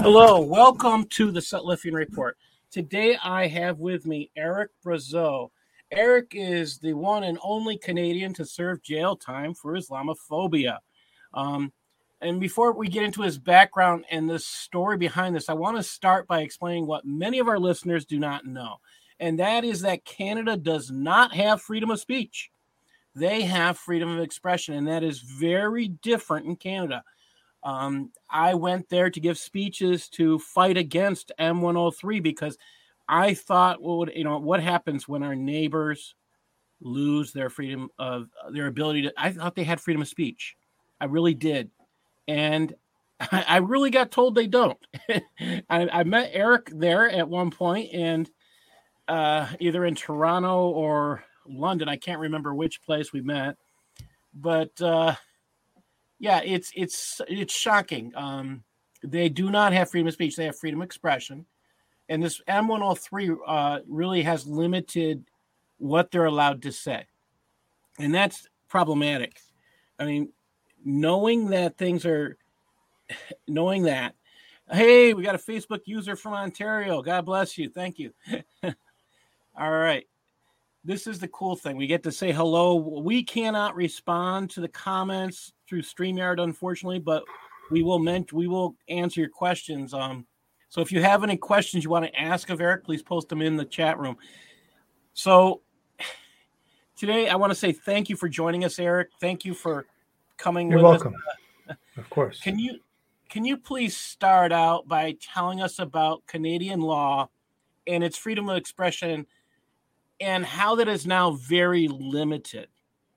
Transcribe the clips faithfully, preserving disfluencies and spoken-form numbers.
Hello, welcome to the Sutlifian Report. Today I have with me Eric Brazeau. Eric is the one and only Canadian to serve jail time for Islamophobia. Um, and before we get into his background and the story behind this, I want to start by explaining what many of our listeners do not know. And that is that Canada does not have freedom of speech. They have freedom of expression, and that is very different in Canada. Um, I went there to give speeches to fight against M one oh three because I thought, well, you know, what happens when our neighbors lose their freedom of their ability to, I thought they had freedom of speech. I really did. And I, I really got told they don't. I, I met Eric there at one point and uh, either in Toronto or London. I can't remember which place we met, but, uh, Yeah, it's it's it's shocking. Um, they do not have freedom of speech; they have freedom of expression, and this M one oh three uh, really has limited what they're allowed to say, and that's problematic. I mean, knowing that things are, knowing that, hey, we got a Facebook user from Ontario. God bless you. Thank you. All right. This is the cool thing. We get to say hello. We cannot respond to the comments through StreamYard, unfortunately, but we will ment- we will answer your questions. Um, so if you have any questions you want to ask of Eric, please post them in the chat room. So today I want to say thank you for joining us, Eric. Thank you for coming You're with welcome. us. Of course. Can you can you please start out by telling us about Canadian law and its freedom of expression and how that is now very limited?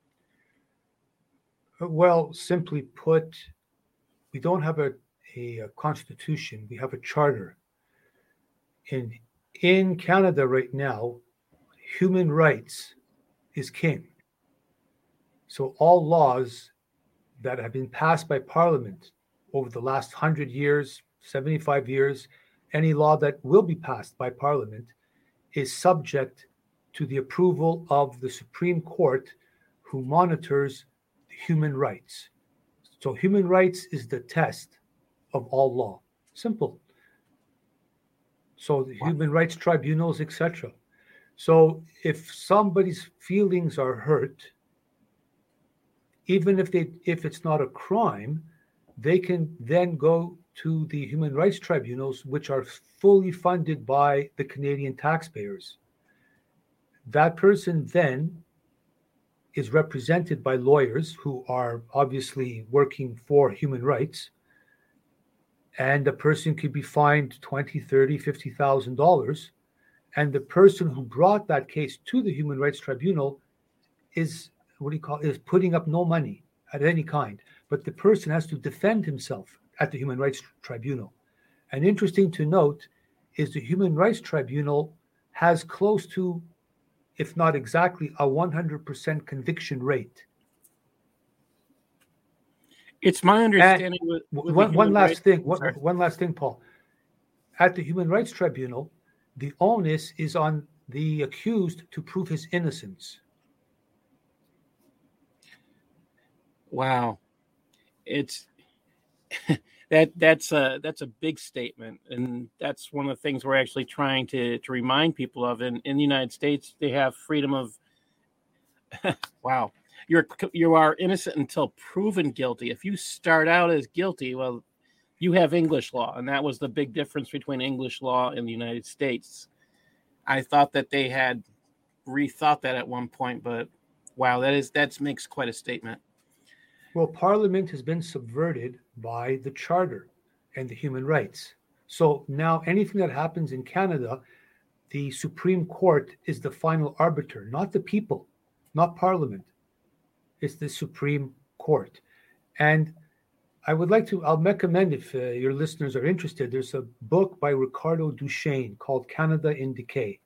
Well, simply put, we don't have a, a, a constitution. We have a charter. In, in Canada right now, human rights is king. So all laws that have been passed by Parliament over the last one hundred years, seventy-five years, any law that will be passed by Parliament is subject to the approval of the Supreme Court, who monitors human rights. So human rights is the test of all law. Simple. So the human rights tribunals, et cetera. So if somebody's feelings are hurt, even if they if it's not a crime, they can then go to the human rights tribunals, which are fully funded by the Canadian taxpayers. That person then is represented by lawyers who are obviously working for human rights, and the person could be fined twenty, thirty, fifty thousand dollars, and the person who brought that case to the Human Rights Tribunal is what do you call it, is putting up no money at any kind, but the person has to defend himself at the Human Rights Tribunal. And interesting to note is the Human Rights Tribunal has close to, if not exactly, a one hundred percent conviction rate. It's my understanding. With, with one, one last rights, thing, one, one last thing, Paul. At the Human Rights Tribunal, the onus is on the accused to prove his innocence. Wow, it's that that's a that's a big statement, and that's one of the things we're actually trying to to remind people of. In in the United States, they have freedom of. Wow, you're you are innocent until proven guilty. If you start out as guilty, well, you have English law, and that was the big difference between English law and the United States. I thought that they had rethought that at one point, but wow, that is that makes quite a statement. Well, Parliament has been subverted by the Charter and the human rights. So now anything that happens in Canada, the Supreme Court is the final arbiter, not the people, not Parliament. It's the Supreme Court. And I would like to, I'll recommend, if uh, your listeners are interested, there's a book by Ricardo Duchesne called Canada in Decay.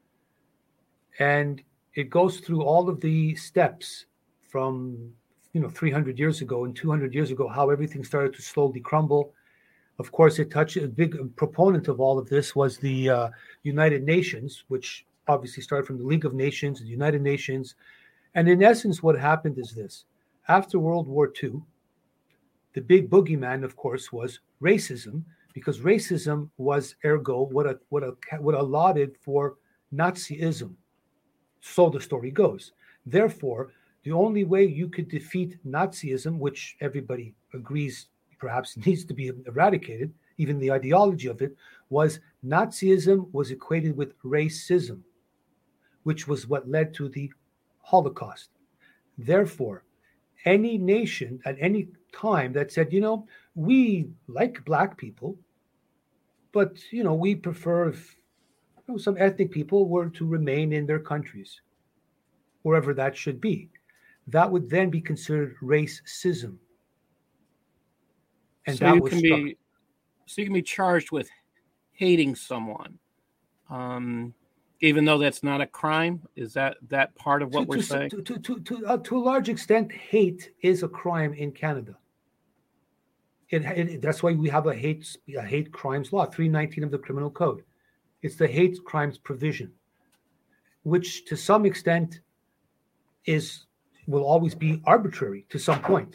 And it goes through all of the steps from, you know, three hundred years ago and two hundred years ago, how everything started to slowly crumble. Of course, it touched, a big proponent of all of this was the uh, United Nations, which obviously started from the League of Nations, the United Nations. And in essence, what happened is this. After World War Two, the big boogeyman, of course, was racism, because racism was ergo what a, what a, what allotted for Nazism. So the story goes. Therefore, the only way you could defeat Nazism, which everybody agrees perhaps needs to be eradicated, even the ideology of it, was Nazism was equated with racism, which was what led to the Holocaust. Therefore, any nation at any time that said, you know, we like black people, but, you know, we prefer if you know, some ethnic people were to remain in their countries, wherever that should be, that would then be considered racism. And so that you was can struck. be so you can be charged with hating someone, um, even though that's not a crime. Is that that part of what to, we're to, saying? To to to to, uh, to a large extent, hate is a crime in Canada. It, it, that's why we have a hate a hate crimes law, three nineteen of the Criminal Code. It's the hate crimes provision, which to some extent is will always be arbitrary to some point.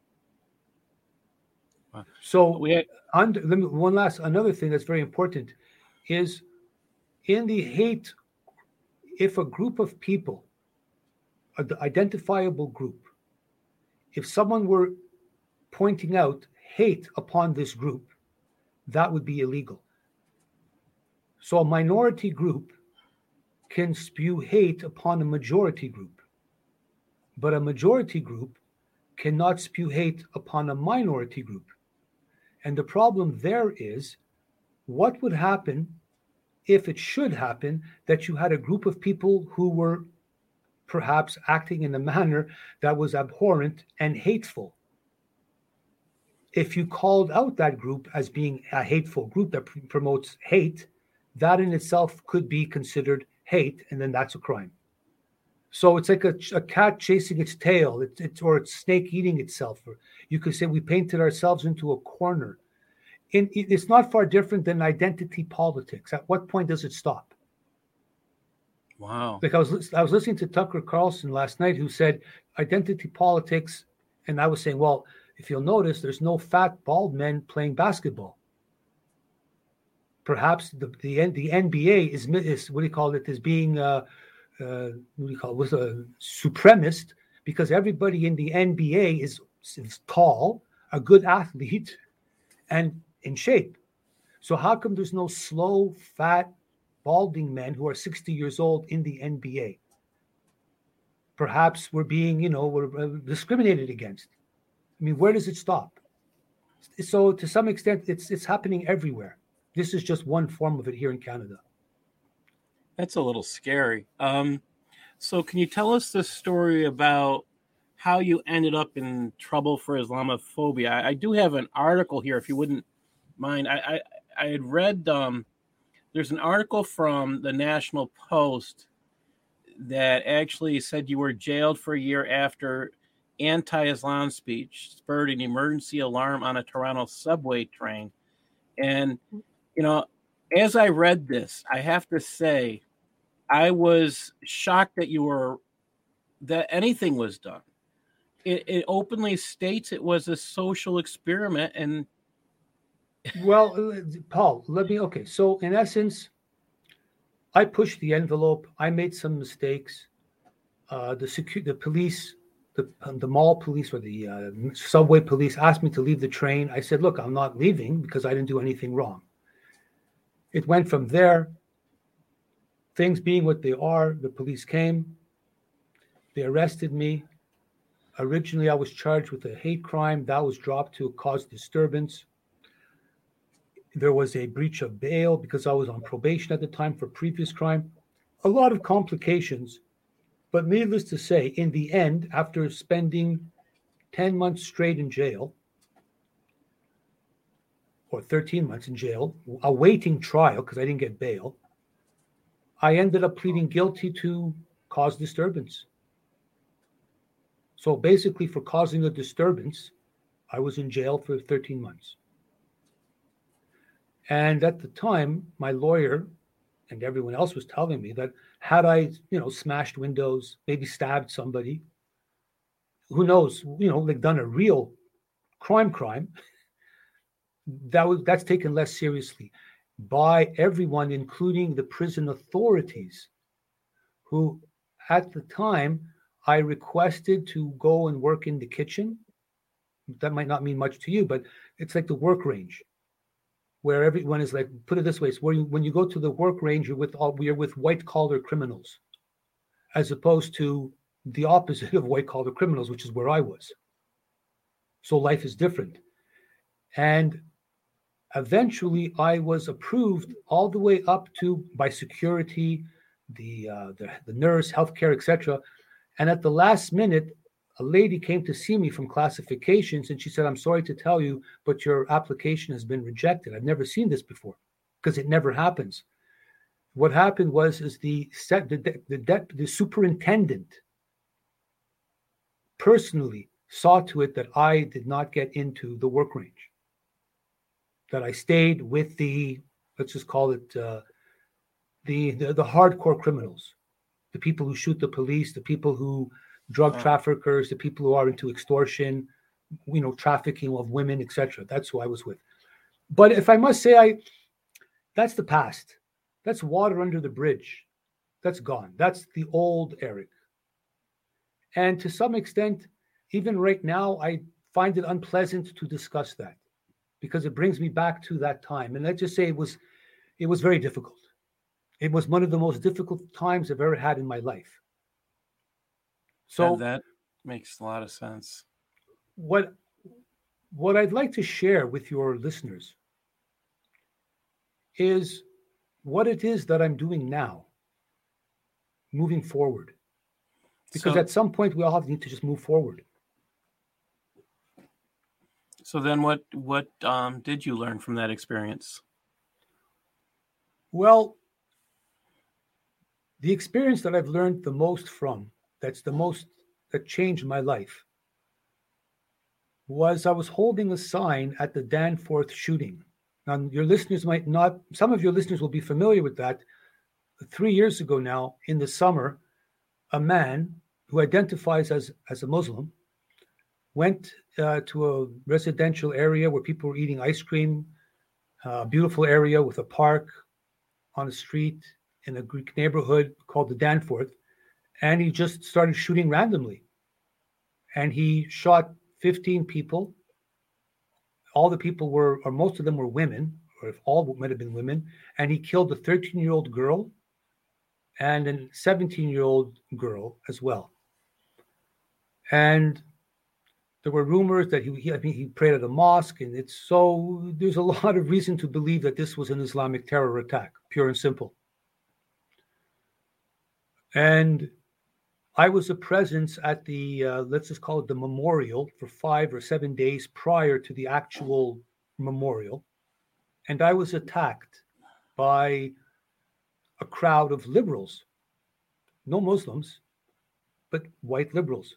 So we had, under, let me, one last another thing that's very important is in the hate, if a group of people, an identifiable group, if someone were pointing out hate upon this group, that would be illegal. So a minority group can spew hate upon a majority group, but a majority group cannot spew hate upon a minority group. And the problem there is, what would happen if it should happen that you had a group of people who were perhaps acting in a manner that was abhorrent and hateful? If you called out that group as being a hateful group that pr- promotes hate, that in itself could be considered hate, and then that's a crime. So it's like a, a cat chasing its tail, it, it, or a snake eating itself. Or you could say we painted ourselves into a corner. In, it's not far different than identity politics. At what point does it stop? Wow. Like I was, I was listening to Tucker Carlson last night, who said identity politics, and I was saying, well, if you'll notice, there's no fat, bald men playing basketball. Perhaps the the, the N B A is, is what do you call it, is being uh, uh, what do you call it, was a supremacist, because everybody in the N B A is, is tall, a good athlete, and in shape. So how come there's no slow, fat, balding men who are sixty years old in the N B A? Perhaps we're being, you know, we're discriminated against. I mean, where does it stop? So to some extent, it's it's happening everywhere. This is just one form of it here in Canada. That's a little scary. Um, so can you tell us the story about how you ended up in trouble for Islamophobia? I, I do have an article here, if you wouldn't mind. I I, I had read, um, there's an article from the National Post that actually said you were jailed for a year after anti-Islam speech spurred an emergency alarm on a Toronto subway train. And, you know, as I read this, I have to say, I was shocked that you were, that anything was done. It, it openly states it was a social experiment. And well, Paul, let me, okay. So in essence, I pushed the envelope. I made some mistakes. Uh, the secu- the police, the, the mall police or the uh, subway police asked me to leave the train. I said, look, I'm not leaving because I didn't do anything wrong. It went from there. Things being what they are, the police came. They arrested me. Originally, I was charged with a hate crime. That was dropped to cause disturbance. There was a breach of bail because I was on probation at the time for previous crime. A lot of complications. But needless to say, in the end, after spending ten months straight in jail, or thirteen months in jail, awaiting trial because I didn't get bail, I ended up pleading guilty to cause disturbance. So basically, for causing a disturbance, I was in jail for thirteen months. And at the time, my lawyer and everyone else was telling me that had I, you know, smashed windows, maybe stabbed somebody, who knows, you know, like done a real crime crime, that was that's taken less seriously by everyone, including the prison authorities, who at the time I requested to go and work in the kitchen. That might not mean much to you, but it's like the work range, where everyone is like, put it this way, it's where you, when you go to the work range, you're with all, we're with white collar criminals, as opposed to the opposite of white collar criminals, which is where I was. So life is different. And eventually I was approved all the way up to by security, the uh, the, the nurse, healthcare, et cetera. And at the last minute, a lady came to see me from classifications, and she said, "I'm sorry to tell you, but your application has been rejected." I've never seen this before, because it never happens. What happened was is the set the the, the, the superintendent personally saw to it that I did not get into the work range, that I stayed with the, let's just call it uh, the, the the hardcore criminals, the people who shoot the police, the people who drug traffickers, the people who are into extortion, you know, trafficking of women, et cetera. That's who I was with. But if I must say, I that's the past. That's water under the bridge. That's gone. That's the old Eric. And to some extent, even right now, I find it unpleasant to discuss that, because it brings me back to that time. And let's just say it was, it was very difficult. It was one of the most difficult times I've ever had in my life. So and that makes a lot of sense. What, what I'd like to share with your listeners is what it is that I'm doing now, moving forward. Because so, at some point we all have need to just move forward. So then what, what um, did you learn from that experience? Well, the experience that I've learned the most from, that's the most, that changed my life, was I was holding a sign at the Danforth shooting. Now, your listeners might not, some of your listeners will be familiar with that. Three years ago now, in the summer, a man who identifies as, as a Muslim went uh, to a residential area where people were eating ice cream, a beautiful area with a park on a street in a Greek neighborhood called the Danforth, and he just started shooting randomly. And he shot fifteen people. All the people were, or most of them were women, or if all might have been women, and he killed a thirteen-year-old girl and a seventeen-year-old girl as well. And there were rumors that he, he, I mean, he prayed at a mosque, and it's so, there's a lot of reason to believe that this was an Islamic terror attack, pure and simple. And I was a presence at the, uh, let's just call it the memorial, for five or seven days prior to the actual memorial. And I was attacked by a crowd of liberals, no Muslims, but white liberals.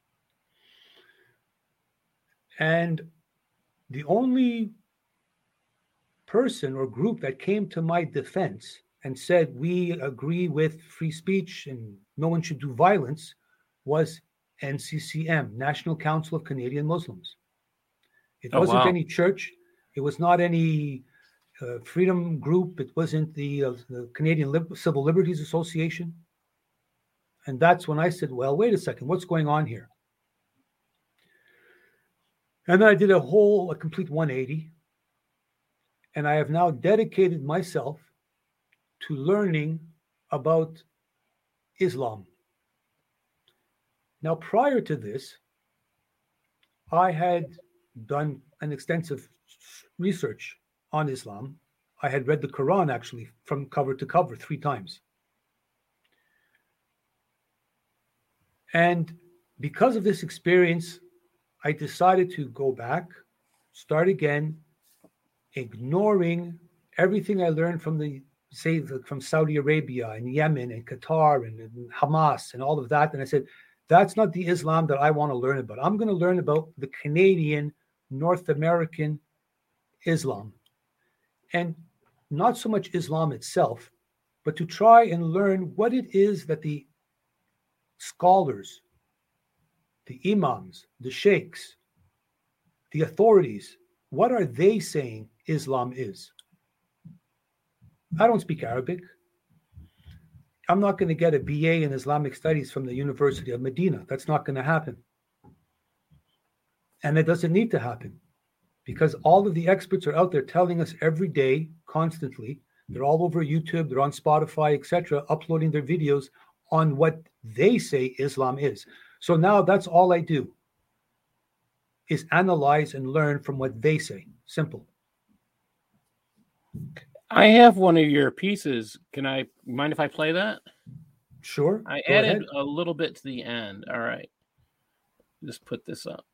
And the only person or group that came to my defense and said, we agree with free speech and no one should do violence, was N C C M, National Council of Canadian Muslims. It Oh, wasn't wow. any church. It was not any uh, freedom group. It wasn't the, uh, the Canadian Lib- Civil Liberties Association. And that's when I said, well, wait a second, what's going on here? And then I did a whole, a complete one eighty. And I have now dedicated myself to learning about Islam. Now, prior to this, I had done an extensive research on Islam. I had read the Quran, actually, from cover to cover three times. And because of this experience, I decided to go back, start again, ignoring everything I learned from the, say, the, from Saudi Arabia and Yemen and Qatar and, and Hamas and all of that. And I said, that's not the Islam that I want to learn about. I'm going to learn about the Canadian, North American Islam. And not so much Islam itself, but to try and learn what it is that the scholars, the imams, the sheikhs, the authorities What are they saying Islam is? I don't speak Arabic. I'm not going to get a B A in Islamic studies from the University of Medina. That's not going to happen. And it doesn't need to happen because all of the experts are out there telling us every day, constantly. They're all over YouTube, they're on Spotify, et cetera, uploading their videos on what they say Islam is. So now that's all I do is analyze and learn from what they say. Simple. I have one of your pieces. Can I mind if I play that? Sure. I Go added ahead. a little bit to the end. All right. Just put this up.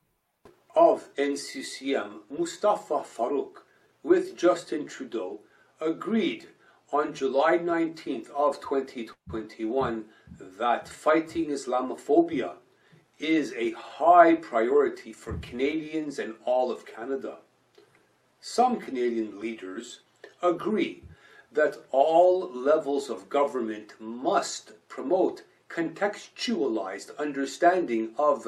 Of N C C M, Mustafa Farouk, with Justin Trudeau, agreed on July nineteenth of twenty twenty-one that fighting Islamophobia is a high priority for Canadians and all of Canada. Some Canadian leaders agree that all levels of government must promote contextualized understanding of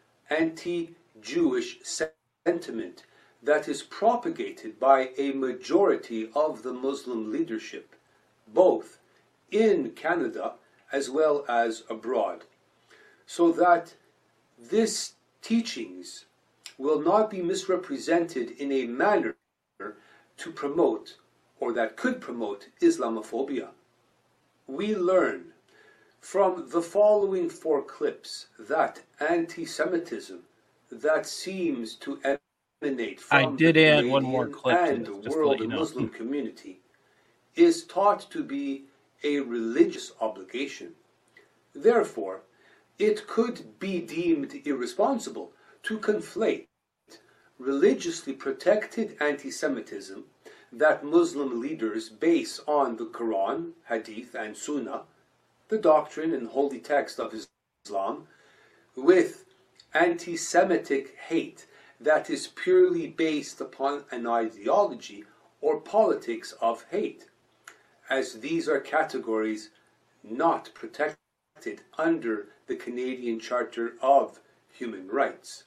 anti-Jewish sentiment that is propagated by a majority of the Muslim leadership, both in Canada as well as abroad, so that this teachings will not be misrepresented in a manner to promote or that could promote Islamophobia. We learn from the following four clips that anti-Semitism that seems to emanate from I did the add Canadian one more clip to and this, the just to world let you know. Muslim community is taught to be a religious obligation. Therefore, it could be deemed irresponsible to conflate religiously protected anti-Semitism that Muslim leaders base on the Quran, Hadith, and Sunnah, the doctrine and holy text of Islam, with anti-Semitic hate that is purely based upon an ideology or politics of hate, as these are categories not protected under the Canadian Charter of Human Rights.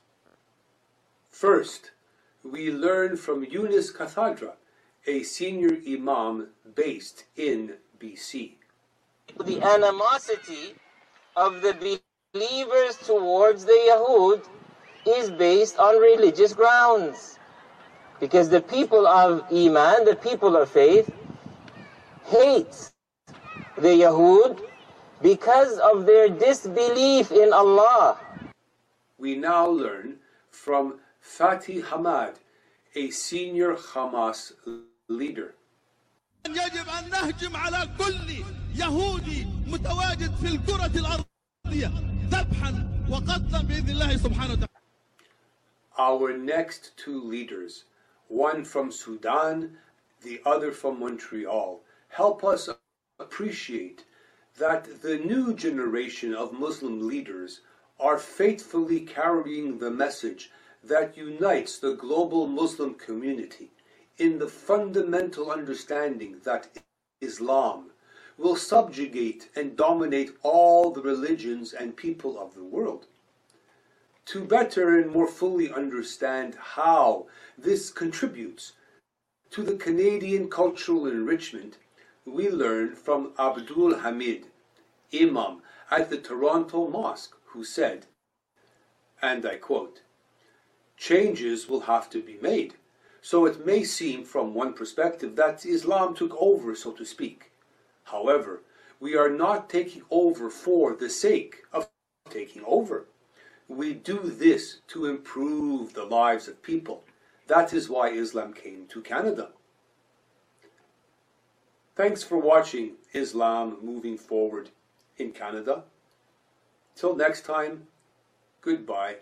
First, we learn from Yunus Cathadra, a senior imam based in B C. The animosity of the believers towards the Yahud is based on religious grounds. Because the people of Iman, the people of faith, hate the Yahud because of their disbelief in Allah. We now learn from Fatih Hamad, a senior Hamas leader. يجب أن نهجم على كل يهودي متواجد في الكرة الأرضية ذبحا وقتلا بإذن الله سبحانه وتعالى. Our next two leaders, one from Sudan, the other from Montreal, help us appreciate that the new generation of Muslim leaders are faithfully carrying the message that unites the global Muslim community in the fundamental understanding that Islam will subjugate and dominate all the religions and people of the world. To better and more fully understand how this contributes to the Canadian cultural enrichment, we learn from Abdul Hamid, Imam at the Toronto Mosque, who said, and I quote, "Changes will have to be made. So it may seem from one perspective that Islam took over, so to speak. However, we are not taking over for the sake of taking over. We do this to improve the lives of people. That is why Islam came to Canada." Thanks for watching Islam Moving Forward in Canada. Till next time, goodbye.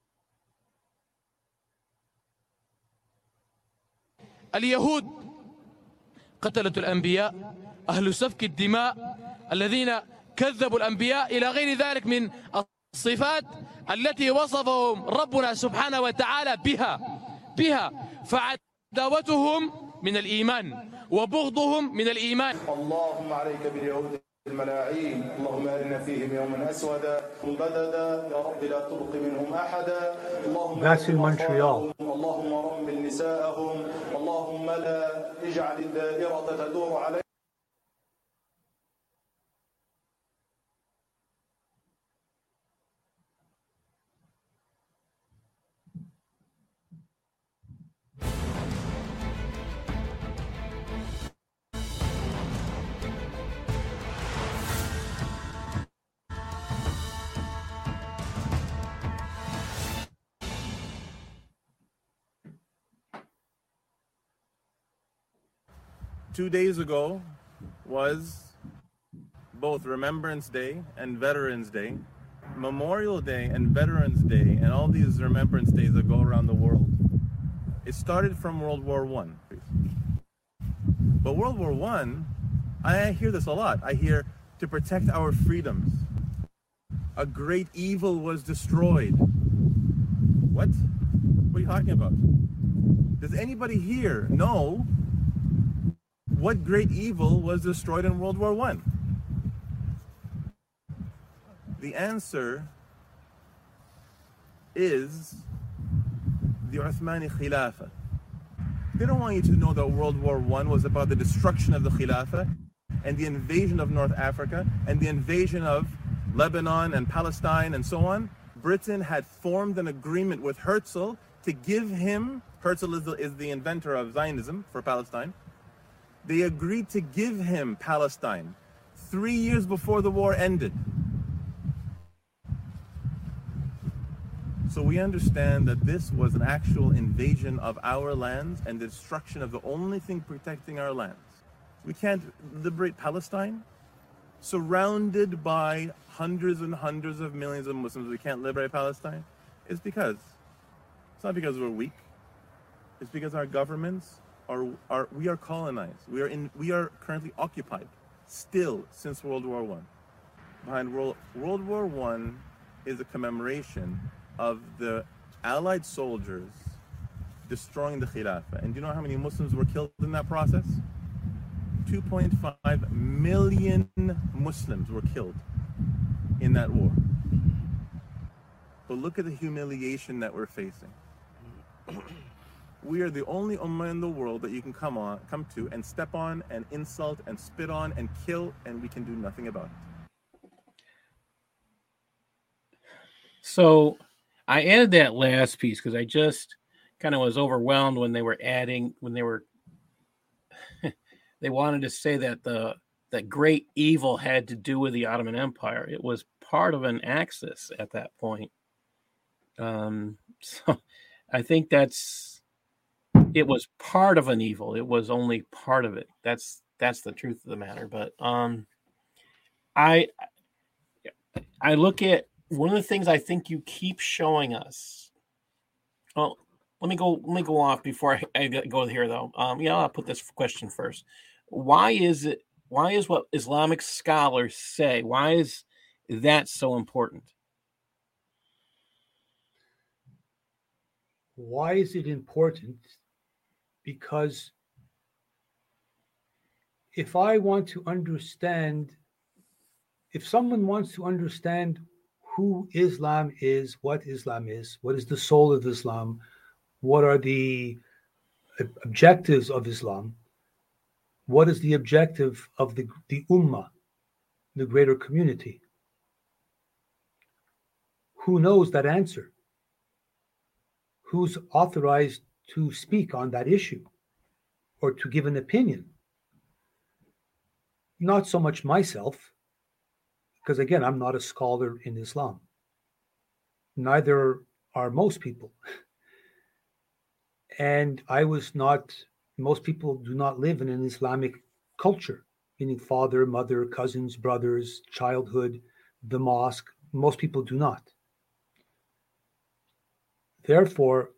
اليهود قتلة الأنبياء أهل سفك الدماء الذين كذبوا الأنبياء إلى غير ذلك من الصفات التي وصفهم ربنا سبحانه وتعالى بها بها فعداوتهم من الإيمان وبغضهم من الإيمان. اللهم عليك باليهود الملاعين اللهم أرنا فيهم يوما أسودا بددا يا رب لا تبق منهم أحدا اللهم That's in Montreal. اللهم رمل نساءهم اللهم لا اجعل الدائرة تدور عليهم. Two days ago was both Remembrance Day and Veterans Day, Memorial Day and Veterans Day, and all these Remembrance Days that go around the world. It started from World War One. But World War One, I hear this a lot. I hear to protect our freedoms. A great evil was destroyed. What? What are you talking about? Does anybody here know what great evil was destroyed in World War One? The answer is the Uthmani Khilafah. They don't want you to know that World War One was about the destruction of the Khilafah and the invasion of North Africa and the invasion of Lebanon and Palestine and so on. Britain had formed an agreement with Herzl to give him, Herzl is the, is the inventor of Zionism for Palestine. They agreed to give him Palestine three years before the war ended. So we understand that this was an actual invasion of our lands and the destruction of the only thing protecting our lands. We can't liberate Palestine. Surrounded by hundreds and hundreds of millions of Muslims, we can't liberate Palestine. It's because, it's not because we're weak. It's because our governments are, are we are colonized. We are in, we are currently occupied, still since World War One. Behind World, World War One is a commemoration of the Allied soldiers destroying the Khilafah. And do you know how many Muslims were killed in that process? two point five million Muslims were killed in that war. But look at the humiliation that we're facing. We are the only ummah in the world that you can come on, come to and step on and insult and spit on and kill, and we can do nothing about it. So I added that last piece because I just kind of was overwhelmed when they were adding, when they were, they wanted to say that the that great evil had to do with the Ottoman Empire. It was part of an axis at that point. Um, so I think that's, it was part of an evil. It was only part of it. That's that's the truth of the matter. But um, I I look at one of the things I think you keep showing us. Well, let me go. Let me go off before I, I go here, though. Um, yeah, I'll put this question first. Why is it? Why is what Islamic scholars say? Why is that so important? Why is it important? Because if I want to understand, if someone wants to understand who Islam is, what Islam is, what is the soul of Islam, what are the objectives of Islam, what is the objective of the, the Ummah, the greater community? Who knows that answer? Who's authorized to speak on that issue or to give an opinion? Not so much myself, because again, I'm not a scholar in Islam. Neither are most people. And I was not, most people do not live in an Islamic culture, meaning father, mother, cousins, brothers, childhood, the mosque. Most people do not. Therefore,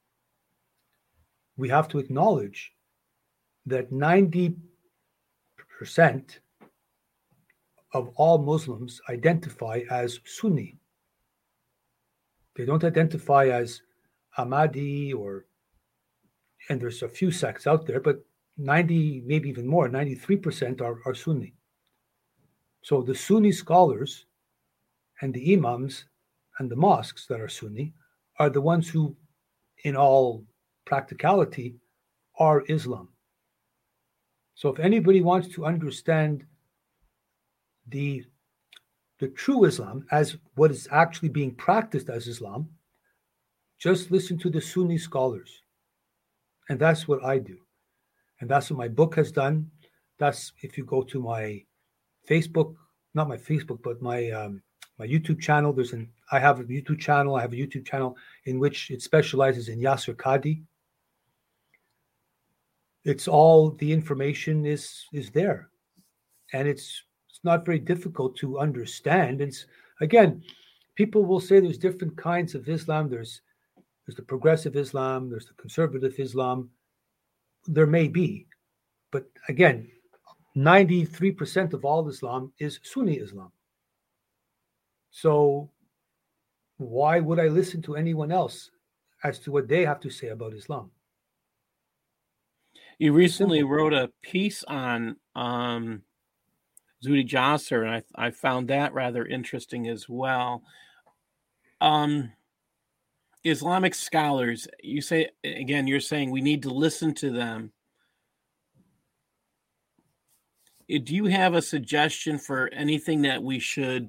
we have to acknowledge that ninety percent of all Muslims identify as Sunni. They don't identify as Ahmadi or, and there's a few sects out there, but ninety, maybe even more, ninety-three percent are, are Sunni. So the Sunni scholars and the imams and the mosques that are Sunni are the ones who, in all practicality, are Islam. So if anybody wants to understand the the true Islam as what is actually being practiced as Islam, just listen to the Sunni scholars. And that's what I do. And that's what my book has done. That's, if you go to my Facebook, not my Facebook, but my um, my YouTube channel, there's an I have a YouTube channel. I have a YouTube channel in which it specializes in Yasser Qadhi. It's all the information is is there. And it's it's not very difficult to understand. It's again, people will say there's different kinds of Islam. There's there's the progressive Islam, there's the conservative Islam. There may be, but again, ninety-three percent of all Islam is Sunni Islam. So why would I listen to anyone else as to what they have to say about Islam? You recently wrote a piece on um, Zuhdi Jasser, and I, I found that rather interesting as well. Um, Islamic scholars, you say, again, you're saying we need to listen to them. Do you have a suggestion for anything that we should,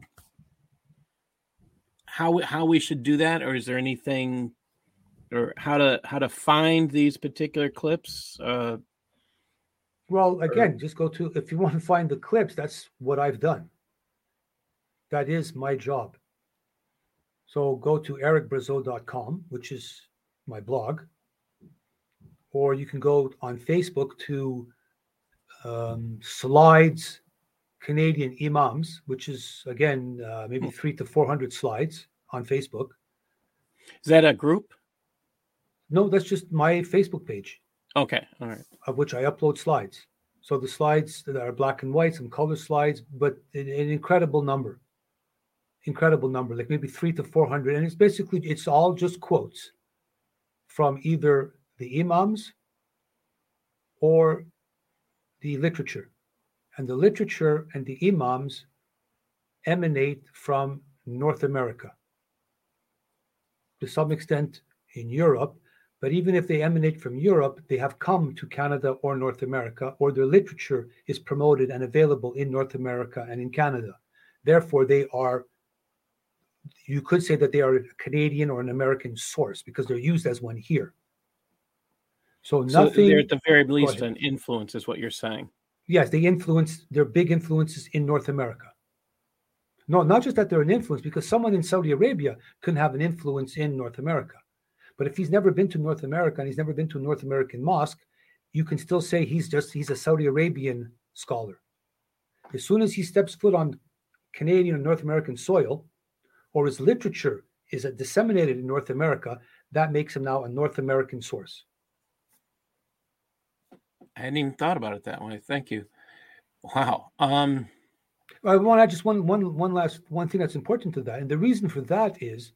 how how we should do that, or is there anything, or how to how to find these particular clips? Uh, well, again, or, just go to, if you want to find the clips, that's what I've done. That is my job. So go to eric brazeau dot com, which is my blog, or you can go on Facebook to um, Slides Canadian Imams, which is, again, uh, maybe three to four hundred slides on Facebook. Is that a group? No, that's just my Facebook page. Okay, all right. Of which I upload slides. So the slides that are black and white, some color slides, but an, an incredible number. Incredible number, like maybe three to four hundred. And it's basically, it's all just quotes from either the Imams or the literature. And the literature and the Imams emanate from North America. To some extent in Europe, but even if they emanate from Europe, they have come to Canada or North America, or their literature is promoted and available in North America and in Canada. Therefore, they are, you could say that they are a Canadian or an American source because they're used as one here. So nothing. So they're at the very least an influence, is what you're saying. Yes, they influence, they're big influences in North America. No, not just that they're an influence, because someone in Saudi Arabia can have an influence in North America. But if he's never been to North America and he's never been to a North American mosque, you can still say he's just, he's a Saudi Arabian scholar. As soon as he steps foot on Canadian or North American soil, or his literature is disseminated in North America, that makes him now a North American source. I hadn't even thought about it that way. Thank you. Wow. Um, I want to add just one, one, one last one thing that's important to that. And the reason for that is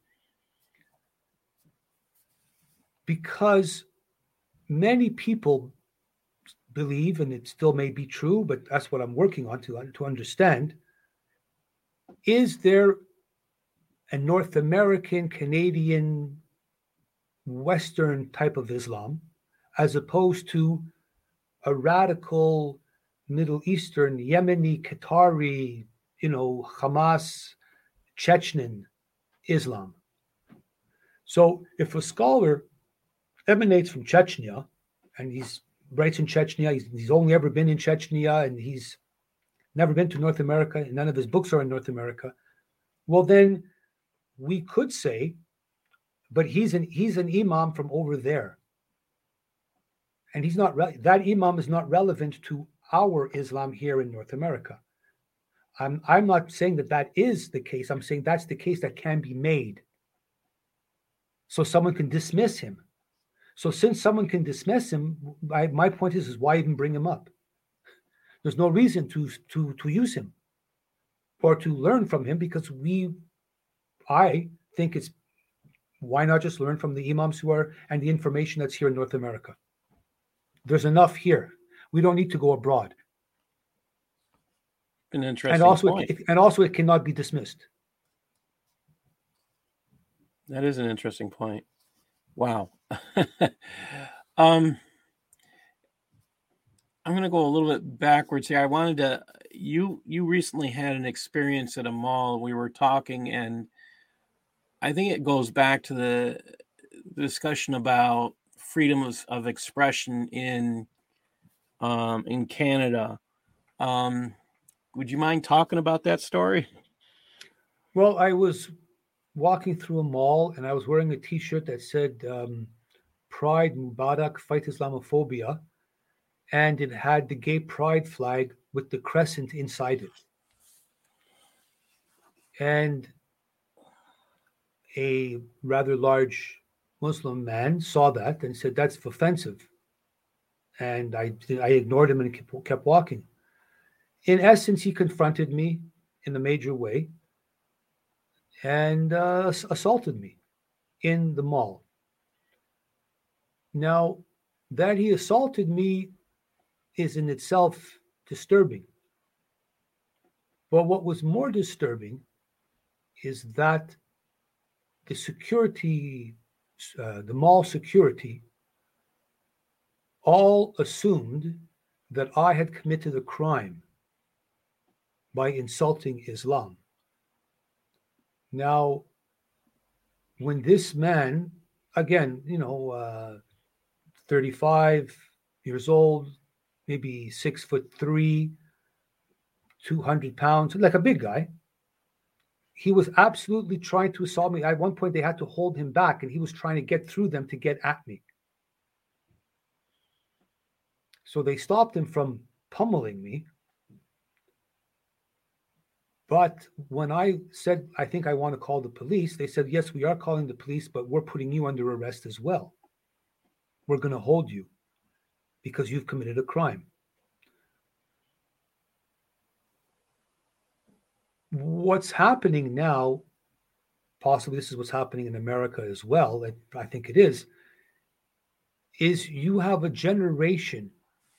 because many people believe, and it still may be true, but that's what I'm working on to, to understand, is there a North American, Canadian, Western type of Islam, as opposed to a radical Middle Eastern, Yemeni, Qatari, you know, Hamas, Chechen Islam. So if a scholar emanates from Chechnya, and he's writes in Chechnya, he's, he's only ever been in Chechnya, and he's never been to North America, and none of his books are in North America, well then we could say, but he's an he's an imam from over there. And he's not re- that imam is not relevant to our Islam here in North America. I'm I'm not saying that that is the case. I'm saying that's the case that can be made. So someone can dismiss him. So since someone can dismiss him, I, my point is, is why even bring him up? There's no reason to to to use him or to learn from him, because we, I think it's, why not just learn from the imams who are, and the information that's here in North America? There's enough here. We don't need to go abroad. An interesting and also point. it, and also it cannot be dismissed. That is an interesting point. Wow. um, I'm going to go a little bit backwards here. I wanted to. You you recently had an experience at a mall. We were talking, and I think it goes back to the discussion about freedom of, of expression in um, in Canada. Um, would you mind talking about that story? Well, I was walking through a mall and I was wearing a T-shirt that said um, "Pride Mubarak, Fight Islamophobia," and it had the gay pride flag with the crescent inside it. And a rather large Muslim man saw that and said, "That's offensive." And I I ignored him and kept, kept walking. In essence, he confronted me in a major way and uh, assaulted me in the mall. Now, that he assaulted me is in itself disturbing. But what was more disturbing is that the security, uh, the mall security, all assumed that I had committed a crime by insulting Islam. Now, when this man, again, you know, uh, thirty-five years old, maybe six foot three, two hundred pounds, like a big guy, he was absolutely trying to assault me. At one point, they had to hold him back, and he was trying to get through them to get at me. So they stopped him from pummeling me. But when I said, I think I want to call the police, they said, yes, we are calling the police, but we're putting you under arrest as well. We're going to hold you because you've committed a crime. What's happening now, possibly this is what's happening in America as well, I think it is, is you have a generation,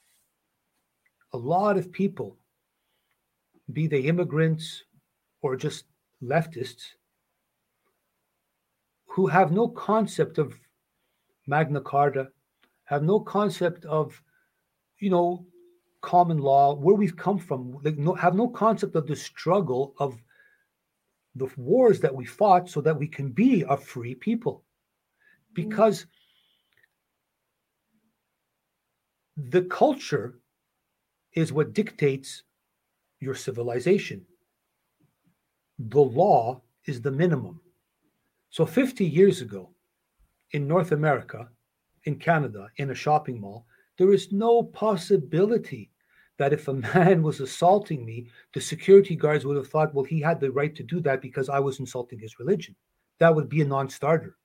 a lot of people, be they immigrants or just leftists, who have no concept of Magna Carta, have no concept of, you know, common law, where we've come from, like no, have no concept of the struggle of the wars that we fought so that we can be a free people. Because the culture is what dictates your civilization. The law is the minimum. So fifty years ago, in North America, in Canada, in a shopping mall, there is no possibility that if a man was assaulting me, the security guards would have thought, well, he had the right to do that because I was insulting his religion. That would be a non-starter.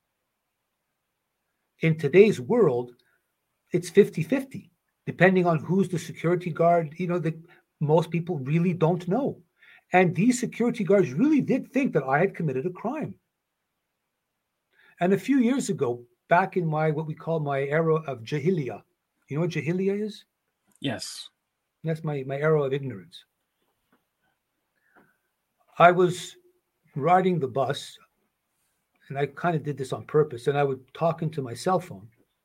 In today's world, it's fifty-fifty, depending on who's the security guard. You know, the, most people really don't know. And these security guards really did think that I had committed a crime. And a few years ago, back in my, what we call my era of Jahiliyyah, you know what Jahiliyyah is? Yes. That's my, my era of ignorance. I was riding the bus, and I kind of did this on purpose, and I would talk into my cell phone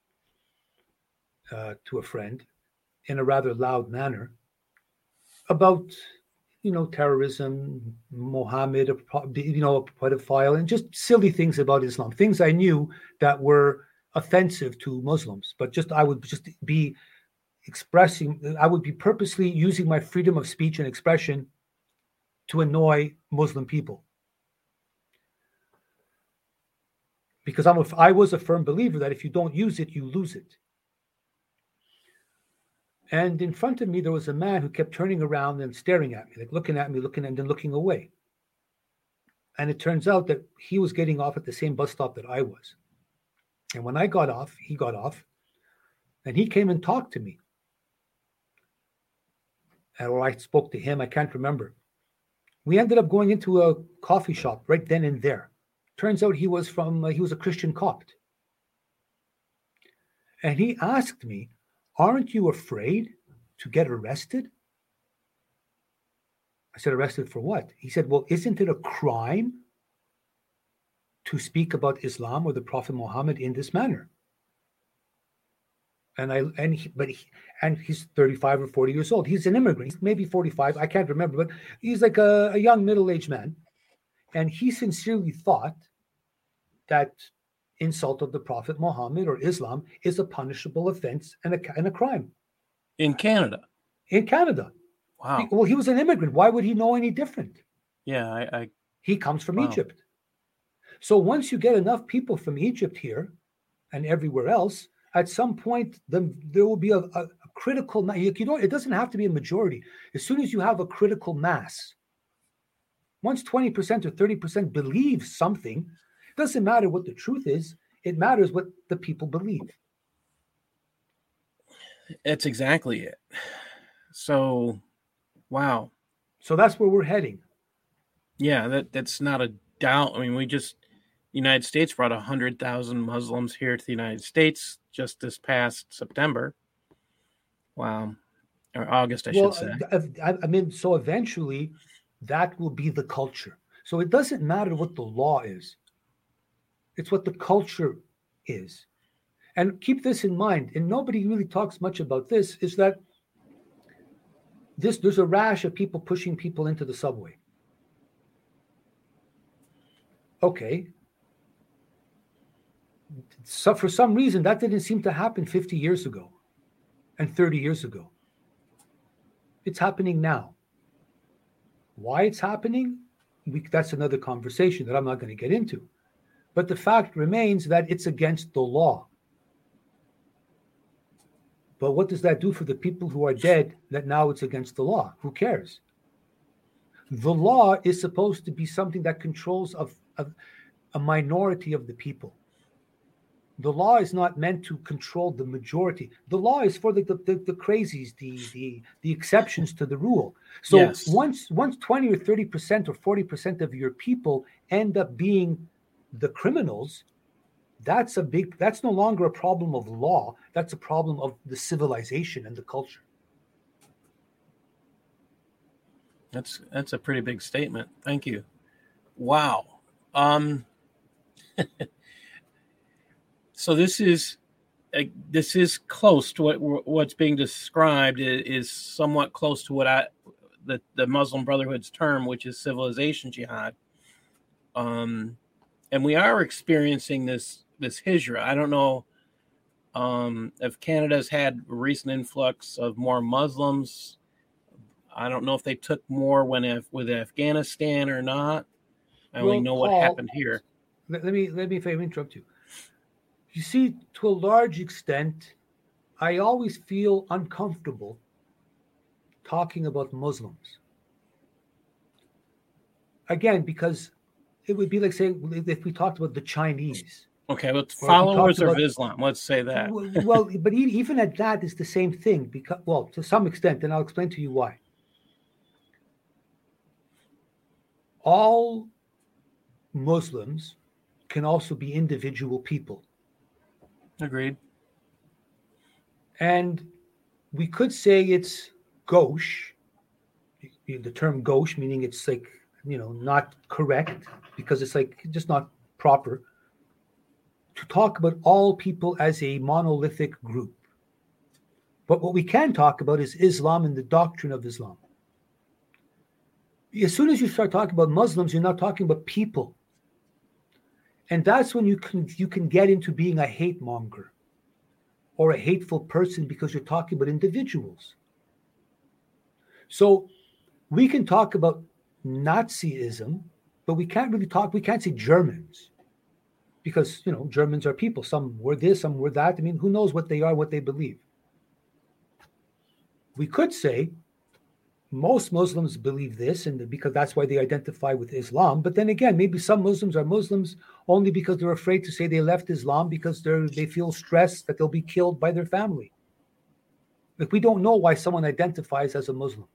uh, to a friend in a rather loud manner about, you know, terrorism, Mohammed, you know, a pedophile, and just silly things about Islam, things I knew that were offensive to Muslims, but just I would just be expressing, I would be purposely using my freedom of speech and expression to annoy Muslim people. Because I'm a, I was a firm believer that if you don't use it, you lose it. And in front of me, there was a man who kept turning around and staring at me, like looking at me, looking and then looking away. And it turns out that he was getting off at the same bus stop that I was. And when I got off, he got off, and he came and talked to me. Or I spoke to him, I can't remember. We ended up going into a coffee shop right then and there. Turns out he was from, uh, he was a Christian Copt. And he asked me, aren't you afraid to get arrested? I said, arrested for what? He said, well, isn't it a crime to speak about Islam or the Prophet Muhammad in this manner? And I and he, but he, and he's thirty-five or forty years old. He's an immigrant. He's maybe forty-five. I can't remember, but he's like a, a young middle-aged man. And he sincerely thought that insult of the Prophet Muhammad or Islam is a punishable offense and a, and a crime. In Canada? In Canada. Wow. He, well, he was an immigrant. Why would he know any different? Yeah, I... I he comes from wow. Egypt. So once you get enough people from Egypt here and everywhere else, at some point, then there will be a, a, a critical mass. You know, it doesn't have to be a majority. As soon as you have a critical mass, once twenty percent or thirty percent believe something, it doesn't matter what the truth is. It matters what the people believe. That's exactly it. So, wow. So that's where we're heading. Yeah, that, that's not a doubt. I mean, we just, the United States brought one hundred thousand Muslims here to the United States just this past September. Wow. Or August, I well, should say. I, I mean, so eventually that will be the culture. So it doesn't matter what the law is. It's what the culture is. And keep this in mind, and nobody really talks much about this, is that this there's a rash of people pushing people into the subway. Okay. So for some reason, that didn't seem to happen fifty years ago and thirty years ago. It's happening now. Why it's happening, we, that's another conversation that I'm not going to get into. But the fact remains that it's against the law. But what does that do for the people who are dead that now it's against the law? Who cares? The law is supposed to be something that controls of, of a minority of the people. The law is not meant to control the majority. The law is for the, the, the, the crazies, the, the, the exceptions to the rule. So yes. once once twenty or thirty percent or forty percent of your people end up being the criminals, that's a big, that's no longer a problem of law. That's a problem of the civilization and the culture. That's that's a pretty big statement. Thank you. Wow. Um, so this is uh, this is close to what what's being described is, is somewhat close to what I the, the Muslim Brotherhood's term, which is civilization jihad. Um, and we are experiencing this this hijra. I don't know um, if Canada's had a recent influx of more Muslims. I don't know if they took more when Af- with Afghanistan or not. I only well, know what Paul, happened here. Let, let me let me if I interrupt you. You see, to a large extent, I always feel uncomfortable talking about Muslims. Again, because it would be like saying if we talked about the Chinese. Okay, but Or followers about, of Islam, let's say that. Well, but even at that, it's the same thing. Because, well, to some extent, and I'll explain to you why. All Muslims can also be individual people. Agreed. And we could say it's gauche, the term gauche, meaning it's like, you know, not correct because it's like just not proper to talk about all people as a monolithic group. But what we can talk about is Islam and the doctrine of Islam. As soon as you start talking about Muslims, you're not talking about people. And that's when you can you can get into being a hate monger or a hateful person because you're talking about individuals. So we can talk about Nazism, but we can't really talk, we can't say Germans because, you know, Germans are people. Some were this, some were that. I mean, who knows what they are, what they believe. We could say most Muslims believe this, and because that's why they identify with Islam. But then again, maybe some Muslims are Muslims only because they're afraid to say they left Islam because they're they feel stressed that they'll be killed by their family. Like, we don't know why someone identifies as a Muslim.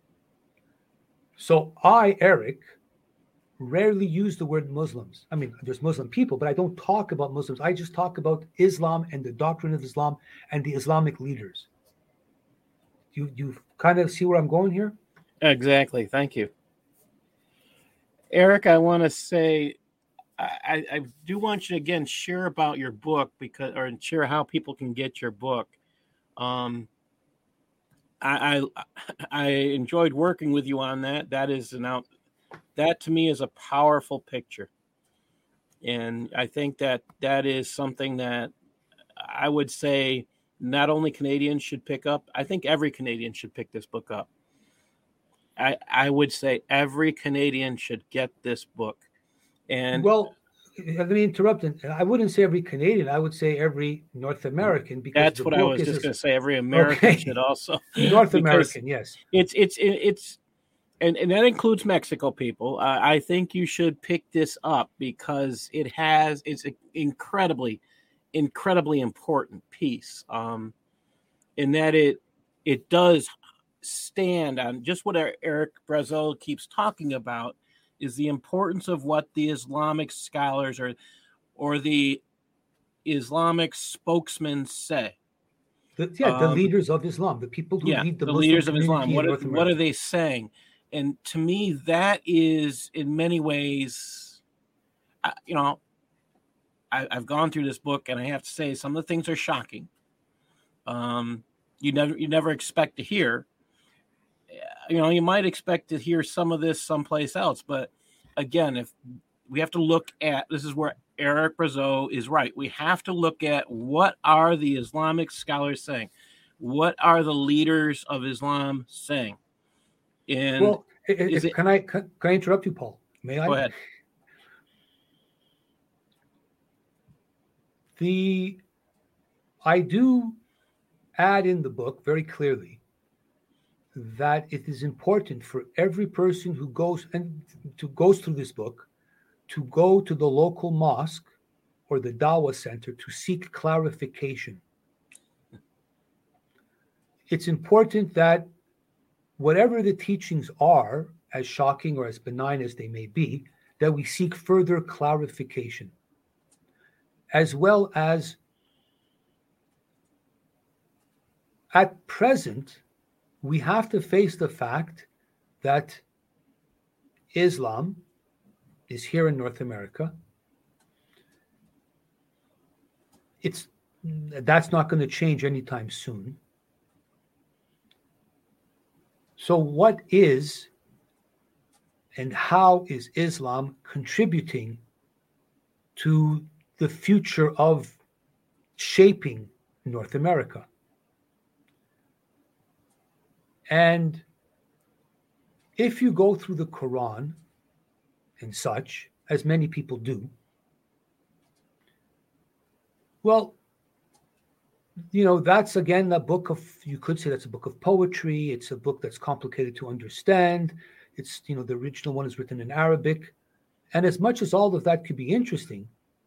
So I, Eric, rarely use the word Muslims. I mean, there's Muslim people, but I don't talk about Muslims. I just talk about Islam and the doctrine of Islam and the Islamic leaders. You you kind of see where I'm going here? Exactly. Thank you. Eric, I want to say, I, I do want you to again share about your book because, or share how people can get your book. Um, I, I I enjoyed working with you on that. That is an out. That to me is a powerful picture, and I think that that is something that I would say not only Canadians should pick up. I think every Canadian should pick this book up. I I would say every Canadian should get this book. And well, let me interrupt. I wouldn't say every Canadian. I would say every North American, because that's the what book I was is just a, going to say. Every American okay. should also North American, yes. It's it's it's and, and that includes Mexico people. Uh, I think you should pick this up because it has it's an incredibly, incredibly important piece. Um, in that it it does stand on just what Eric Brazeau keeps talking about, is the importance of what the Islamic scholars or or the Islamic spokesmen say. The, yeah, the um, leaders of Islam, the people who yeah, lead the, the Muslim leaders of community Islam. What, in North are, America. what are they saying? And to me, that is in many ways, I, you know, I, I've gone through this book, and I have to say some of the things are shocking. Um, you never you never expect to hear. You know, you might expect to hear some of this someplace else, but again, if we have to look at, this is where Eric Brazeau is right. We have to look at what are the Islamic scholars saying? What are the leaders of Islam saying? And well, if, it, can I can, can I interrupt you, Paul? May I? Go ahead. The I do add in the book very clearly that it is important for every person who goes and to goes through this book to go to the local mosque or the Dawah center to seek clarification. It's important that whatever the teachings are, as shocking or as benign as they may be, that we seek further clarification, as well as at present, we have to face the fact that Islam is here in North America. It's that's not going to change anytime soon. So what is and how is Islam contributing to the future of shaping North America? And if you go through the Quran and such, as many people do, well, you know, that's again a book of, you could say that's a book of poetry. It's a book that's complicated to understand. It's, you know, the original one is written in Arabic. And as much as all of that could be interesting,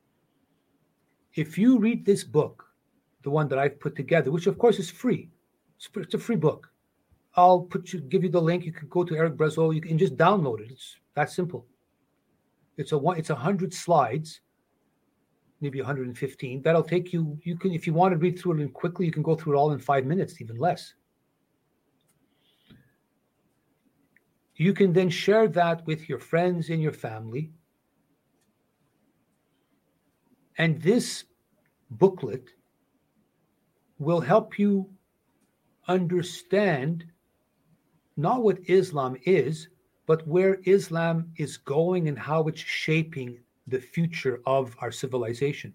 if you read this book, the one that I've put together, which of course is free, it's a free book. I'll put you, give you the link. You can go to Eric Brazeau. You can just download it. It's that simple. It's a one. It's a hundred slides, maybe one hundred fifteen. That'll take you. You can, if you want to read through it quickly, you can go through it all in five minutes, even less. You can then share that with your friends and your family. And this booklet will help you understand not what Islam is, but where Islam is going and how it's shaping the future of our civilization.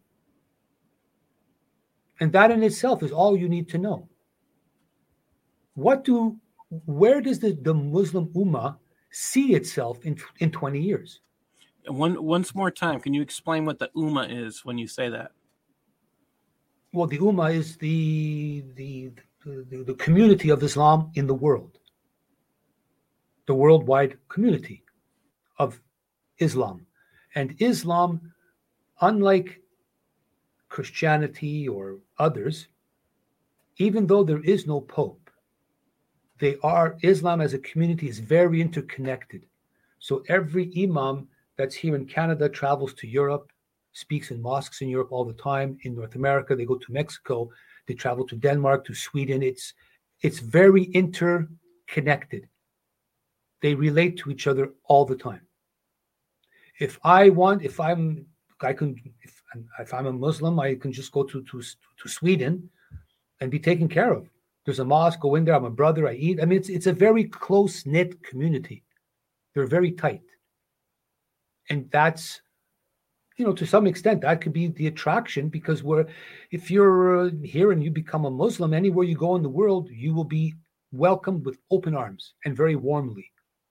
And that in itself is all you need to know. What do, where does the, the Muslim Ummah see itself in, in twenty years? One, once more time, can you explain what the Ummah is when you say that? Well, the Ummah is the, the, the, the community of Islam in the world. The worldwide community of Islam. And Islam, unlike Christianity or others, even though there is no pope, they are, Islam as a community is very interconnected. So every imam that's here in Canada travels to Europe, speaks in mosques in Europe all the time. In North America, they go to Mexico, they travel to Denmark, to Sweden. It's, it's very interconnected. they relate to each other all the time. If I want, if I'm, I can, if, if I'm a Muslim, I can just go to, to, to Sweden and be taken care of. There's a mosque, go in there, I'm a brother, I eat. I mean, it's, it's a very close-knit community. They're very tight. And that's, you know, to some extent, that could be the attraction, because we're, if you're uh, here and you become a Muslim, anywhere you go in the world, you will be welcomed with open arms and very warmly.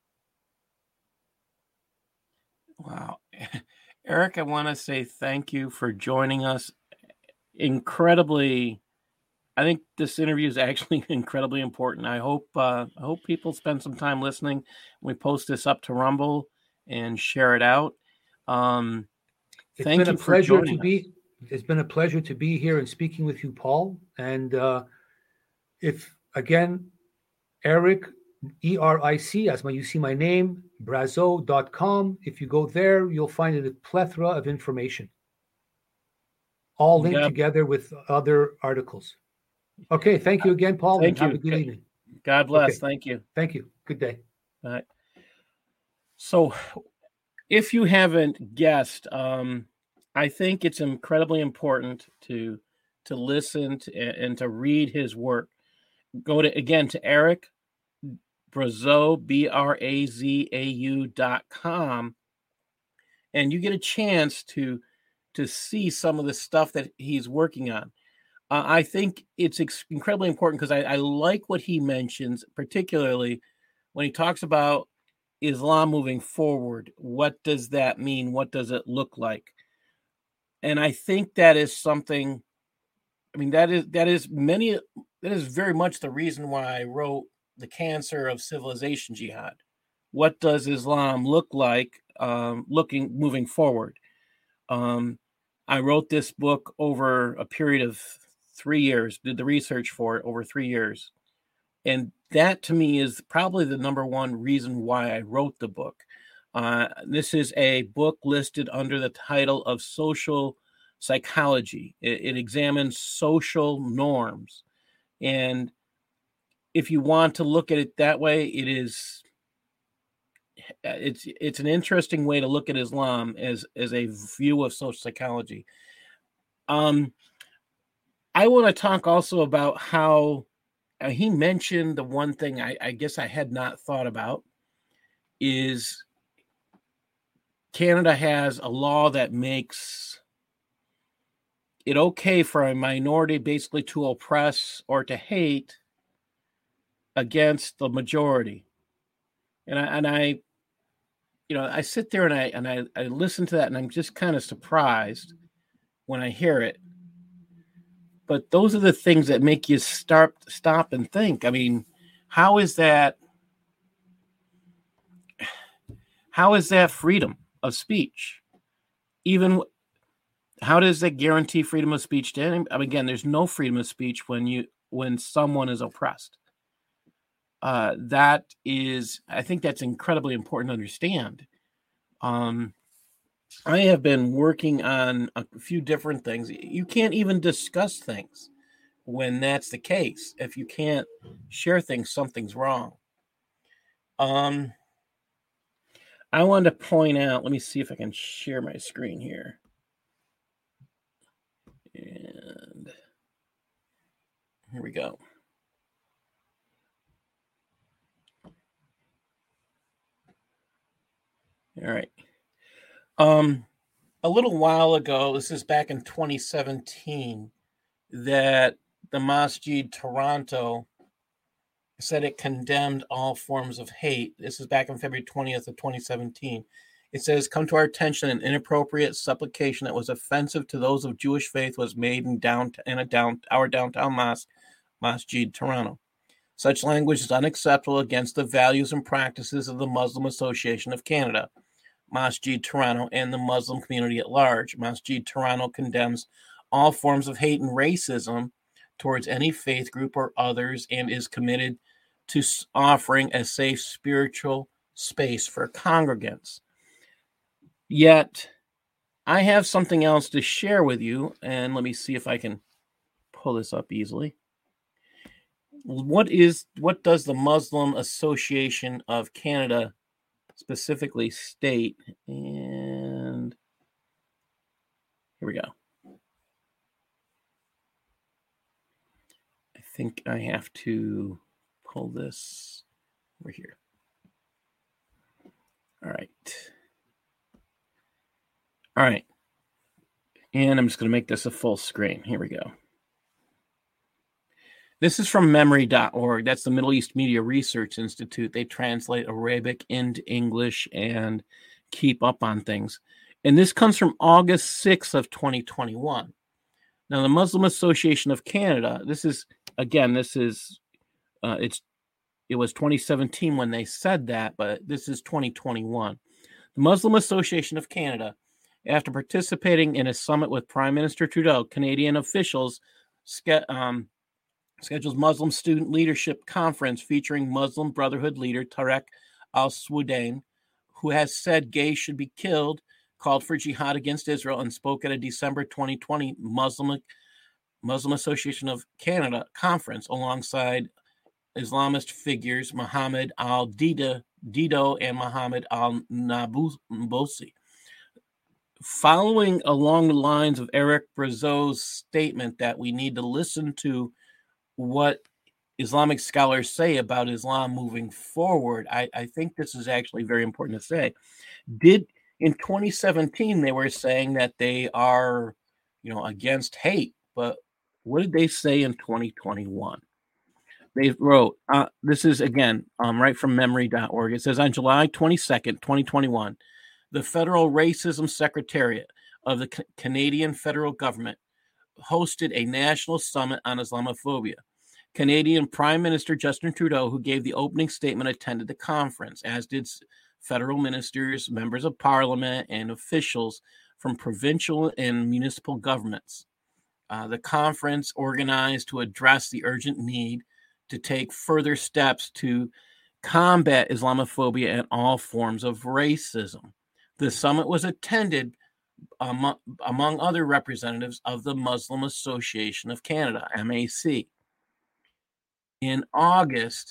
Wow. Eric, I want to say thank you for joining us. Incredibly, I think this interview is actually incredibly important. I hope uh, I hope people spend some time listening. We post this up to Rumble and share it out. Um, it's thank been you a pleasure to us. be. It's been a pleasure to be here and speaking with you, Paul. And uh, if again, Eric, E R I C, as my you see my name, brazeau dot com. If you go there, you'll find a plethora of information, all linked yep. together with other articles. Okay, thank you again, Paul. Thank and you. Have a good God, evening. God bless. Okay. Thank you. Thank you. Good day. All right. So, if you haven't guessed, um, I think it's incredibly important to to listen to, and to read his work. Go to again to Eric Brazeau, B R A Z A U dot com, and you get a chance to to see some of the stuff that he's working on. Uh, I think it's ex- incredibly important because I, I like what he mentions, particularly when he talks about Islam moving forward. What does that mean? What does it look like? And I think that is something, I mean, that is that is many that is very much the reason why I wrote The Cancer of Civilization Jihad. What does Islam look like um, looking moving forward? Um, I wrote this book over a period of three years, did the research for it over three years. And that to me is probably the number one reason why I wrote the book. Uh, this is a book listed under the title of Social Psychology. It, it examines social norms. And if you want to look at it that way, it is it's it's an interesting way to look at Islam as, as a view of social psychology. Um, I want to talk also about how uh, he mentioned the one thing I, I guess I had not thought about is Canada has a law that makes it okay for a minority basically to oppress or to hate against the majority. And I, and I, you know, I sit there and I, and I, I listen to that and I'm just kind of surprised when I hear it. But those are the things that make you start, stop and think. I mean, how is that, how is that freedom of speech? Even how does that guarantee freedom of speech to any, I mean, again, there's no freedom of speech when you, when someone is oppressed. Uh, that is, I think that's incredibly important to understand. Um, I have been working on a few different things. You can't even discuss things when that's the case. If you can't share things, something's wrong. Um, I wanted to point out, let me see if I can share my screen here. And here we go. All right. Um, a little while ago, this is back in twenty seventeen, that the Masjid Toronto said it condemned all forms of hate. This is back on February twentieth of twenty seventeen. It says, come to our attention an inappropriate supplication that was offensive to those of Jewish faith was made in, down, in a down, our downtown mosque, Masjid Toronto. Such language is unacceptable against the values and practices of the Muslim Association of Canada, Masjid Toronto, and the Muslim community at large. Masjid Toronto condemns all forms of hate and racism towards any faith group or others and is committed to offering a safe spiritual space for congregants. Yet, I have something else to share with you, and let me see if I can pull this up easily. what is what does the Muslim Association of Canada specifically state? And here we go. I think I have to pull this over here. All right. All right. And I'm just going to make this a full screen. Here we go. This is from memory dot org. That's the Middle East Media Research Institute. They translate Arabic into English and keep up on things. And this comes from August sixth of twenty twenty-one. Now, the Muslim Association of Canada, this is, again, this is, uh, it's, it was twenty seventeen when they said that, but this is twenty twenty-one. The Muslim Association of Canada, after participating in a summit with Prime Minister Trudeau, Canadian officials um, schedules Muslim Student Leadership Conference featuring Muslim Brotherhood leader Tarek al-Swudain, who has said gays should be killed, called for jihad against Israel, and spoke at a December twenty twenty Muslim Muslim Association of Canada conference alongside Islamist figures Mohammed al-Dido and Mohammed al-Nabulsi. Following along the lines of Eric Brazeau's statement that we need to listen to what Islamic scholars say about Islam moving forward, I, I think this is actually very important to say. Did in twenty seventeen they were saying that they are, you know, against hate, but what did they say in twenty twenty-one? They wrote, uh, this is again um, right from memory dot org. It says on July twenty-second, twenty twenty-one, the Federal Racism Secretariat of the C- Canadian federal government hosted a national summit on Islamophobia. Canadian Prime Minister Justin Trudeau, who gave the opening statement, attended the conference, as did federal ministers, members of parliament, and officials from provincial and municipal governments. Uh, the conference organized to address the urgent need to take further steps to combat Islamophobia and all forms of racism. The summit was attended among, among other representatives of the Muslim Association of Canada, M A C. In August,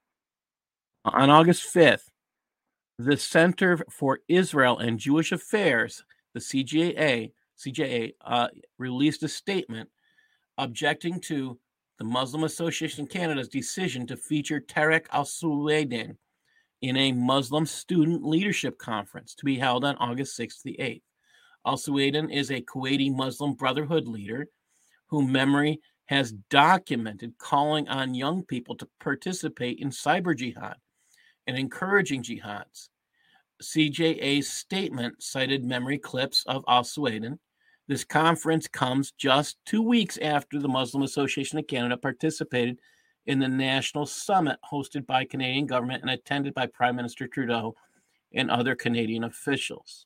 on August fifth, the Center for Israel and Jewish Affairs, the C J A, C J A uh, released a statement objecting to the Muslim Association of Canada's decision to feature Tarek al-Swudain in a Muslim Student Leadership Conference to be held on August sixth to the eighth. Al-Swudain is a Kuwaiti Muslim Brotherhood leader whom memory has documented calling on young people to participate in cyber jihad and encouraging jihads. C J A's statement cited memory clips of al-Swudain. This conference comes just two weeks after the Muslim Association of Canada participated in the national summit hosted by Canadian government and attended by Prime Minister Trudeau and other Canadian officials.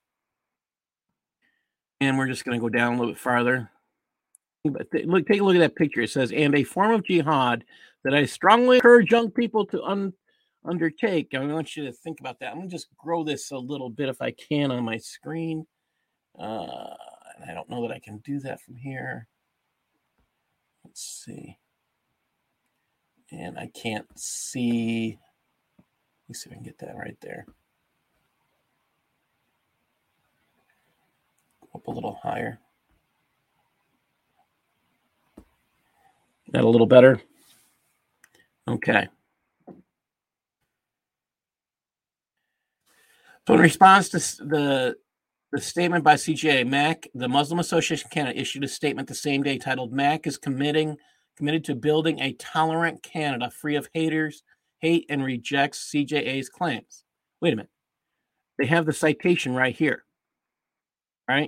And we're just going to go down a little bit farther. But th- look, take a look at that picture. It says, and a form of jihad that I strongly encourage young people to un- undertake. I want you to think about that. I'm going to just grow this a little bit if I can on my screen. Uh, and I don't know that I can do that from here. Let's see. And I can't see. Let me see if I can get that right there. Go up a little higher. That a little better? Okay. So in response to the, the statement by C J A, M A C, the Muslim Association of Canada issued a statement the same day titled, M A C is committing, committed to building a tolerant Canada free of haters, hate, and rejects C J A's claims. Wait a minute. They have the citation right here. Right?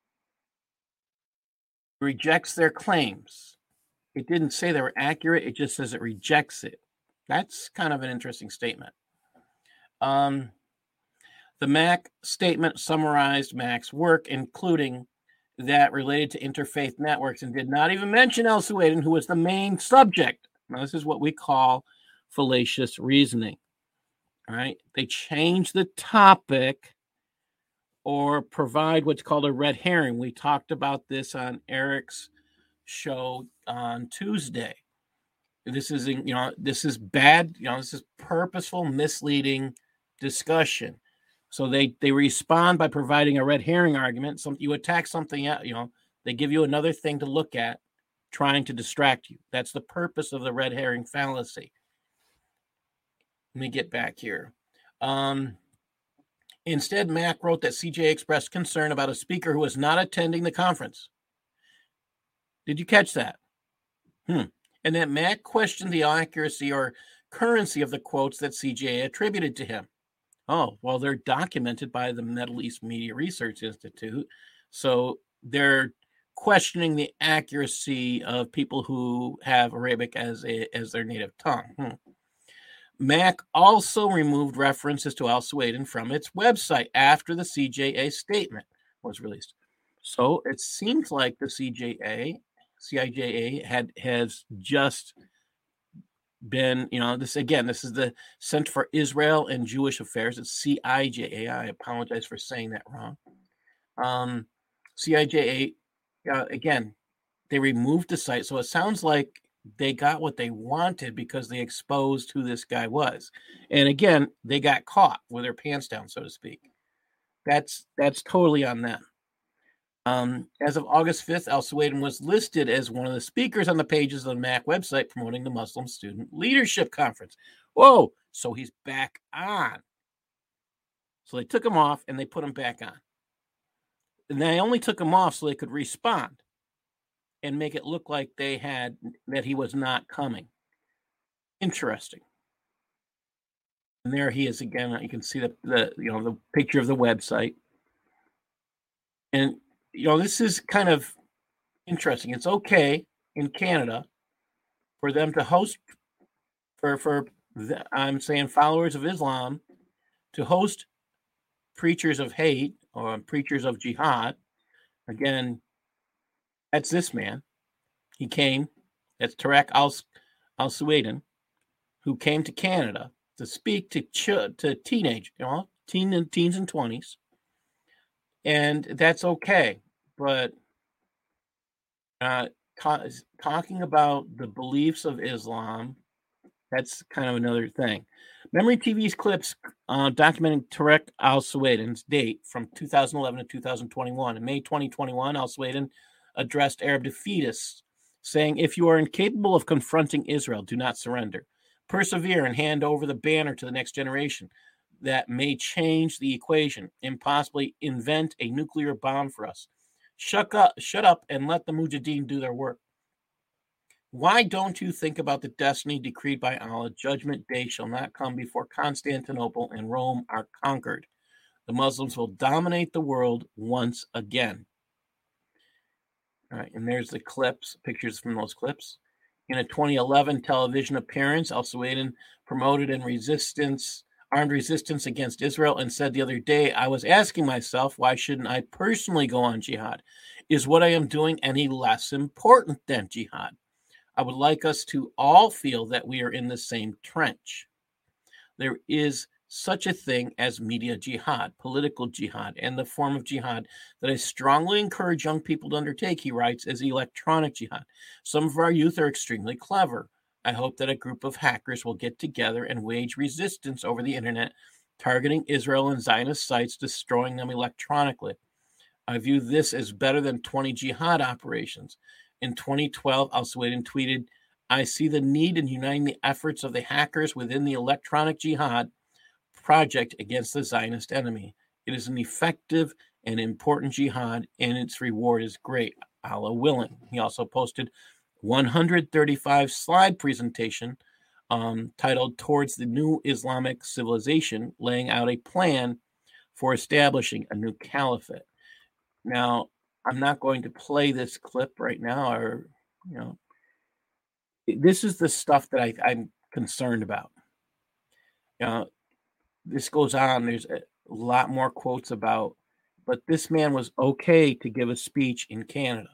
Rejects their claims. It didn't say they were accurate. It just says it rejects it. That's kind of an interesting statement. Um, the M A C statement summarized M A C's work, including that related to interfaith networks, and did not even mention al-Swudain, who was the main subject. Now, this is what we call fallacious reasoning. All right. They change the topic or provide what's called a red herring. We talked about this on Eric's show on Tuesday. This is, you know, this is bad. You know, this is purposeful, misleading discussion. So they they respond by providing a red herring argument. Some you attack something, you know, they give you another thing to look at, trying to distract you. That's the purpose of the red herring fallacy. Let me get back here. Um, instead, Mack wrote that C J A expressed concern about a speaker who was not attending the conference. Did you catch that? Hmm. And that Mack questioned the accuracy or currency of the quotes that C J A attributed to him. Oh, well, they're documented by the Middle East Media Research Institute. So they're questioning the accuracy of people who have Arabic as a, as their native tongue. Hmm. Mack also removed references to Al-Suwaydin from its website after the C J A statement was released. So it seems like the C J A, C I J A had has just been, you know, this again, this is the Center for Israel and Jewish Affairs. It's C I J A. I apologize for saying that wrong. Um, C I J A, uh, again, they removed the site. So it sounds like they got what they wanted because they exposed who this guy was. And again, they got caught with their pants down, so to speak. That's that's totally on them. Um, as of August fifth, Al-Suwaydin was listed as one of the speakers on the pages of the Mack website promoting the Muslim Student Leadership Conference. Whoa, so he's back on. So they took him off and they put him back on. And they only took him off so they could respond and make it look like they had, that he was not coming. Interesting. And there he is again. You can see the, the you know, the picture of the website. And you know, this is kind of interesting. It's okay in Canada for them to host, for, for the, I'm saying followers of Islam, to host preachers of hate or preachers of jihad. Again, that's this man. He came, that's Tarek Al-Suwaydin, who came to Canada to speak to ch- to teenage, you know, teen and teens and twenties. And that's okay, but uh, ta- talking about the beliefs of Islam, that's kind of another thing. Memory T V's clips uh, documenting Tarek Al-Suwaydin's date from two thousand eleven to two thousand twenty-one. In May twenty twenty-one, Al-Suwaydin addressed Arab defeatists, saying, "If you are incapable of confronting Israel, do not surrender. Persevere and hand over the banner to the next generation that may change the equation and possibly invent a nuclear bomb for us. Shut up, shut up and let the Mujahideen do their work. Why don't you think about the destiny decreed by Allah? Judgment day shall not come before Constantinople and Rome are conquered. The Muslims will dominate the world once again." All right, and there's the clips, pictures from those clips. In a twenty eleven television appearance, Al-Suwaydin promoted in resistance armed resistance against Israel and said the other day, "I was asking myself, why shouldn't I personally go on jihad? Is what I am doing any less important than jihad? I would like us to all feel that we are in the same trench. There is such a thing as media jihad, political jihad, and the form of jihad that I strongly encourage young people to undertake," he writes, "is electronic jihad. Some of our youth are extremely clever. I hope that a group of hackers will get together and wage resistance over the internet, targeting Israel and Zionist sites, destroying them electronically. I view this as better than twenty jihad operations." In twenty twelve, Al-Suwaydin tweeted, "I see the need in uniting the efforts of the hackers within the electronic jihad project against the Zionist enemy. It is an effective and important jihad, and its reward is great, Allah willing." He also posted one hundred thirty-five slide presentation um, titled "Towards the New Islamic Civilization," laying out a plan for establishing a new caliphate. Now, I'm not going to play this clip right now, or, you know, this is the stuff that I, I'm concerned about. You know, this goes on. There's a lot more quotes about, but this man was okay to give a speech in Canada.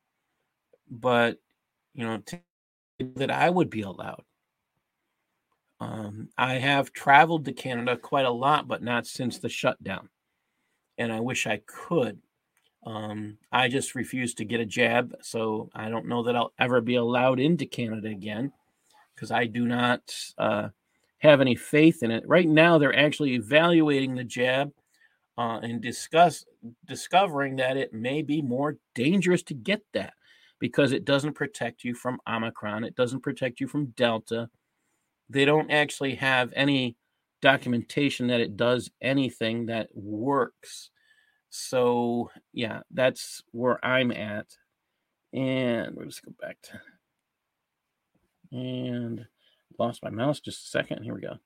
But, you know, to, that I would be allowed. Um, I have traveled to Canada quite a lot, but not since the shutdown. And I wish I could. Um, I just refuse to get a jab, so I don't know that I'll ever be allowed into Canada again. because I do not uh, have any faith in it. Right now, they're actually evaluating the jab uh, and discuss discovering that it may be more dangerous to get that because it doesn't protect you from Omicron. It doesn't protect you from Delta. They don't actually have any documentation that it does anything that works. So, yeah, that's where I'm at. And we'll just go back to, and lost my mouse just a second. Here we go.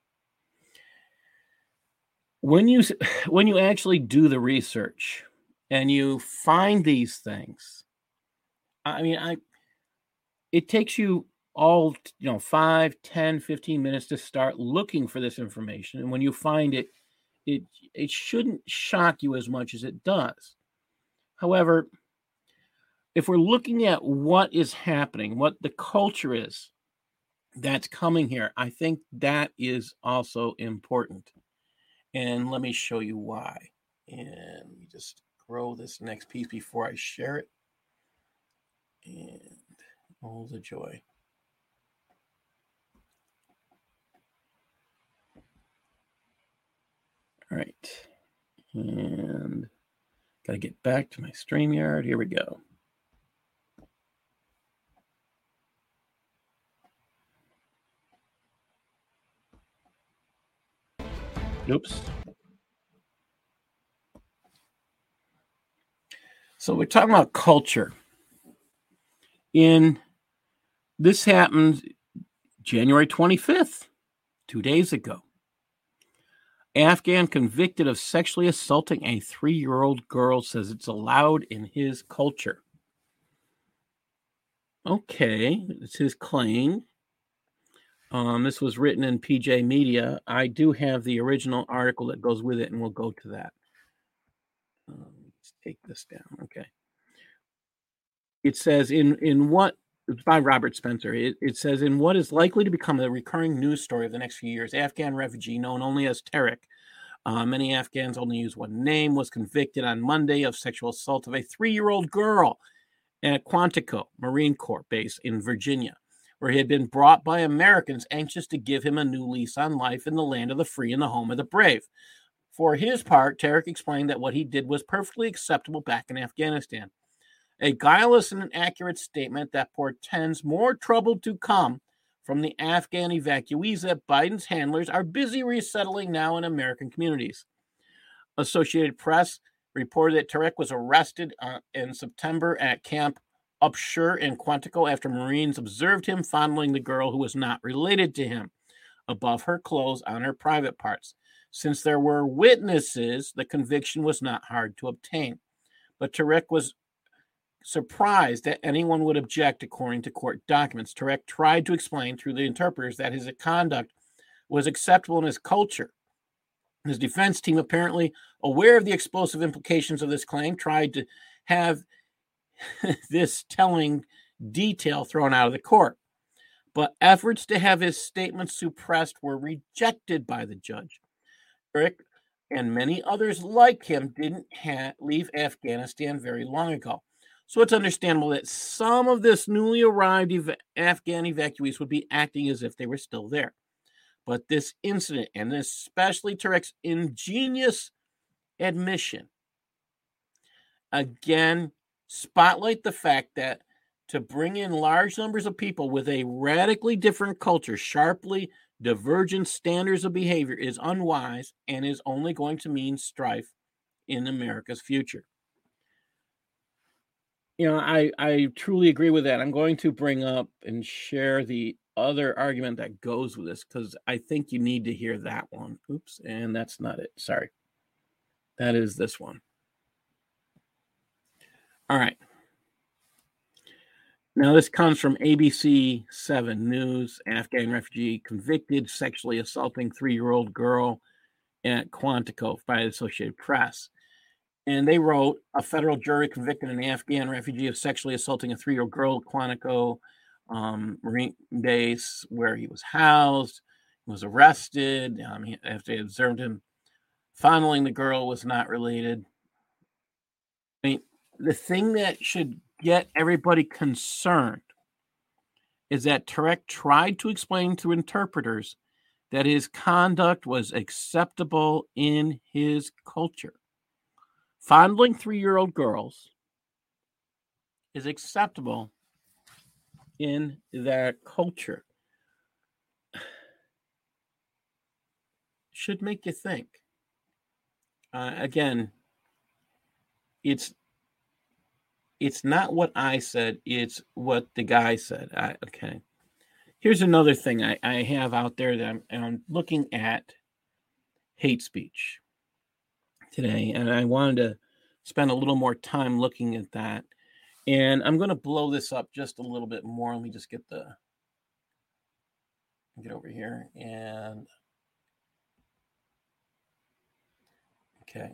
When you when you actually do the research and you find these things, I mean, I it takes you all, you know, five, ten, fifteen minutes to start looking for this information. And when you find it, it it shouldn't shock you as much as it does. However, if we're looking at what is happening, what the culture is that's coming here, I think that is also important. And let me show you why. And let me just grow this next piece before I share it. And all the joy. All right. And got to get back to my StreamYard. Here we go. Oops. So we're talking about culture. In this happened January twenty-fifth, two days ago. Afghan convicted of sexually assaulting a three-year-old girl says it's allowed in his culture. Okay, it's his claim. Um, this was written in P J Media. I do have the original article that goes with it, and we'll go to that. Um, let's take this down. Okay. It says in, in what, it's by Robert Spencer. It, it says in what is likely to become a recurring news story of the next few years, Afghan refugee known only as Tarek, uh, many Afghans only use one name, was convicted on Monday of sexual assault of a three-year-old girl at Quantico Marine Corps base in Virginia, where he had been brought by Americans anxious to give him a new lease on life in the land of the free and the home of the brave. For his part, Tarek explained that what he did was perfectly acceptable back in Afghanistan. A guileless and an accurate statement that portends more trouble to come from the Afghan evacuees that Biden's handlers are busy resettling now in American communities. Associated Press reported that Tarek was arrested uh, in September at Camp Upshur in Quantico after Marines observed him fondling the girl who was not related to him above her clothes on her private parts. Since there were witnesses, the conviction was not hard to obtain. But Tarek was surprised that anyone would object, according to court documents. Tarek tried to explain through the interpreters that his conduct was acceptable in his culture. His defense team, apparently aware of the explosive implications of this claim, tried to have this telling detail thrown out of the court. But efforts to have his statements suppressed were rejected by the judge. Tarek and many others like him didn't ha- leave Afghanistan very long ago. So it's understandable that some of this newly arrived ev- Afghan evacuees would be acting as if they were still there. But this incident, and especially Tarek's ingenious admission, again, spotlight the fact that to bring in large numbers of people with a radically different culture, sharply divergent standards of behavior is unwise and is only going to mean strife in America's future. You know, I, I truly agree with that. I'm going to bring up and share the other argument that goes with this because I think you need to hear that one. Oops, and that's not it. Sorry. That is this one. All right. Now, this comes from A B C seven News. Afghan refugee convicted sexually assaulting three-year-old girl at Quantico by the Associated Press. And they wrote, a federal jury convicted an Afghan refugee of sexually assaulting a three-year-old girl at Quantico um, Marine base where he was housed. He was arrested um, he, after they observed him fondling the girl, was not related. I mean, the thing that should get everybody concerned is that Tarek tried to explain to interpreters that his conduct was acceptable in his culture. Fondling three-year-old girls is acceptable in their culture. Should make you think. Uh, again, it's it's not what I said, it's what the guy said. I, okay. Here's another thing I, I have out there that I'm, I'm looking at hate speech today, and I wanted to spend a little more time looking at that. And I'm going to blow this up just a little bit more. Let me just get the get over here and okay.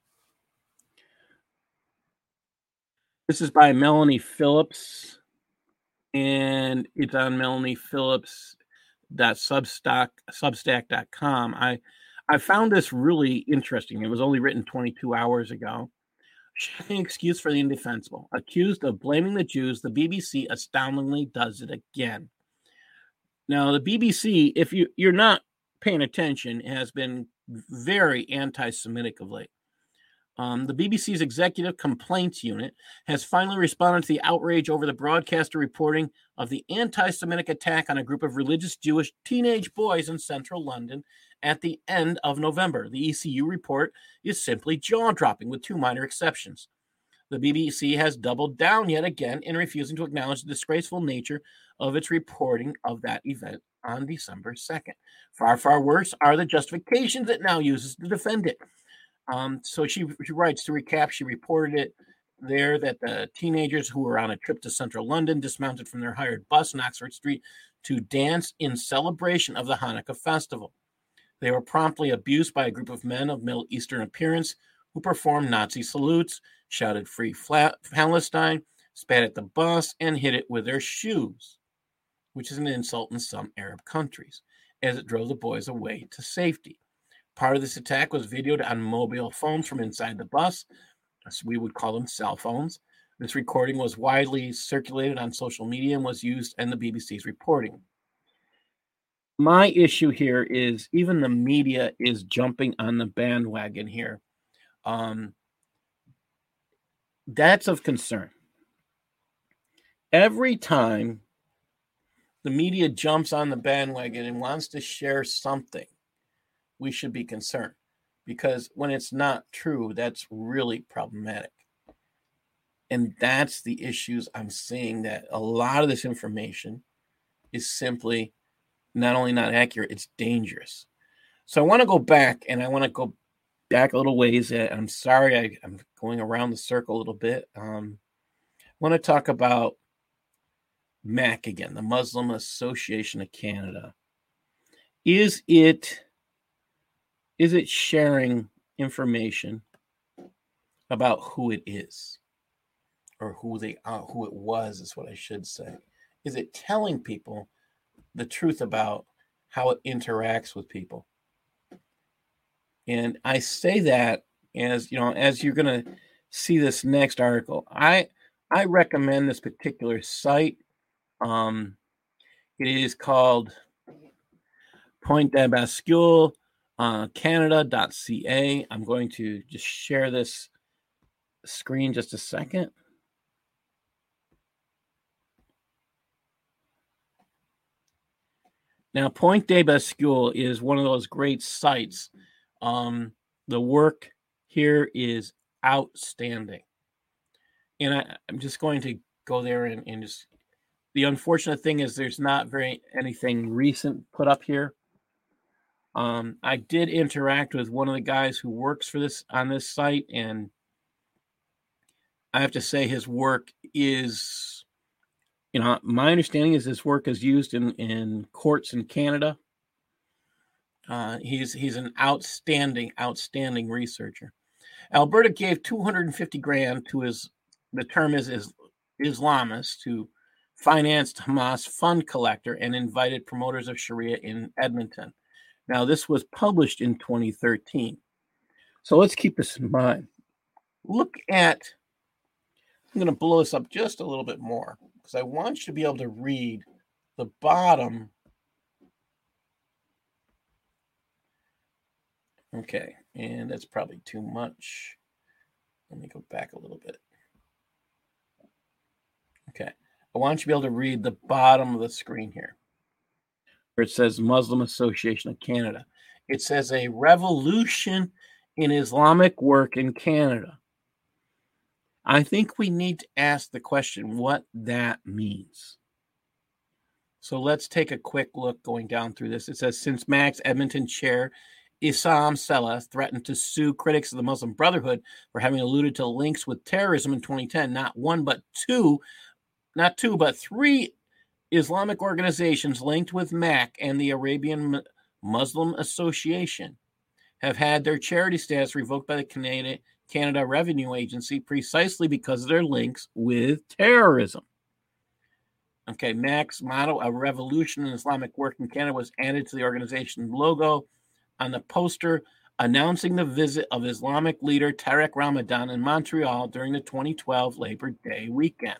This is by Melanie Phillips, and it's on melanie phillips dot substack dot com. I I found this really interesting. It was only written twenty-two hours ago. Shocking excuse for the indefensible. Accused of blaming the Jews, the B B C astoundingly does it again. Now, the B B C, if you, you're not paying attention, has been very anti-Semitic of late. Um, the B B C's Executive Complaints Unit has finally responded to the outrage over the broadcaster reporting of the anti-Semitic attack on a group of religious Jewish teenage boys in central London at the end of November. The E C U report is simply jaw-dropping with two minor exceptions. The B B C has doubled down yet again in refusing to acknowledge the disgraceful nature of its reporting of that event on December second. Far, far worse are the justifications it now uses to defend it. Um, so she, she writes, to recap, she reported it there that the teenagers who were on a trip to central London dismounted from their hired bus in Oxford Street to dance in celebration of the Hanukkah festival. They were promptly abused by a group of men of Middle Eastern appearance who performed Nazi salutes, shouted Free Flat Palestine, spat at the bus, and hit it with their shoes, which is an insult in some Arab countries, as it drove the boys away to safety. Part of this attack was videoed on mobile phones from inside the bus. As we would call them cell phones. This recording was widely circulated on social media and was used in the B B C's reporting. My issue here is even the media is jumping on the bandwagon here. Um, that's of concern. Every time the media jumps on the bandwagon and wants to share something, we should be concerned, because when it's not true, that's really problematic. And that's the issues I'm seeing, that a lot of this information is simply not only not accurate, it's dangerous. So I want to go back, and I want to go back a little ways. I'm sorry, I, I'm going around the circle a little bit. Um, I want to talk about M A C again, the Muslim Association of Canada. Is it Is it sharing information about who it is, or who they are, who it was, is what I should say? Is it telling people the truth about how it interacts with people? And I say that as, you know, as you're going to see this next article, I I recommend this particular site. Um, it is called Point de Bascule. Uh, Canada dot C A. I'm going to just share this screen just a second. Now, Point de Bascule is one of those great sites. Um, the work here is outstanding. And I, I'm just going to go there and, and just... The unfortunate thing is there's not very anything recent put up here. Um, I did interact with one of the guys who works for this on this site, and I have to say his work is, you know, my understanding is his work is used in, in courts in Canada. Uh, he's he's an outstanding, outstanding researcher. Alberta gave two hundred fifty grand to his, the term is, is Islamists, who financed Hamas fund collector and invited promoters of Sharia in Edmonton. Now, this was published in twenty thirteen. So let's keep this in mind. Look at, I'm going to blow this up just a little bit more, because I want you to be able to read the bottom. Okay, and that's probably too much. Let me go back a little bit. Okay, I want you to be able to read the bottom of the screen here, where it says Muslim Association of Canada. It says a revolution in Islamic work in Canada. I think we need to ask the question what that means. So let's take a quick look going down through this. It says, since Max Edmonton chair Issam Sella threatened to sue critics of the Muslim Brotherhood for having alluded to links with terrorism in twenty ten, not one but two, not two, but three Islamic organizations linked with M A C and the Arabian Muslim Association have had their charity status revoked by the Canada, Canada Revenue Agency precisely because of their links with terrorism. Okay, M A C's motto, a revolution in Islamic work in Canada, was added to the organization's logo on the poster announcing the visit of Islamic leader Tariq Ramadan in Montreal during the twenty twelve Labor Day weekend.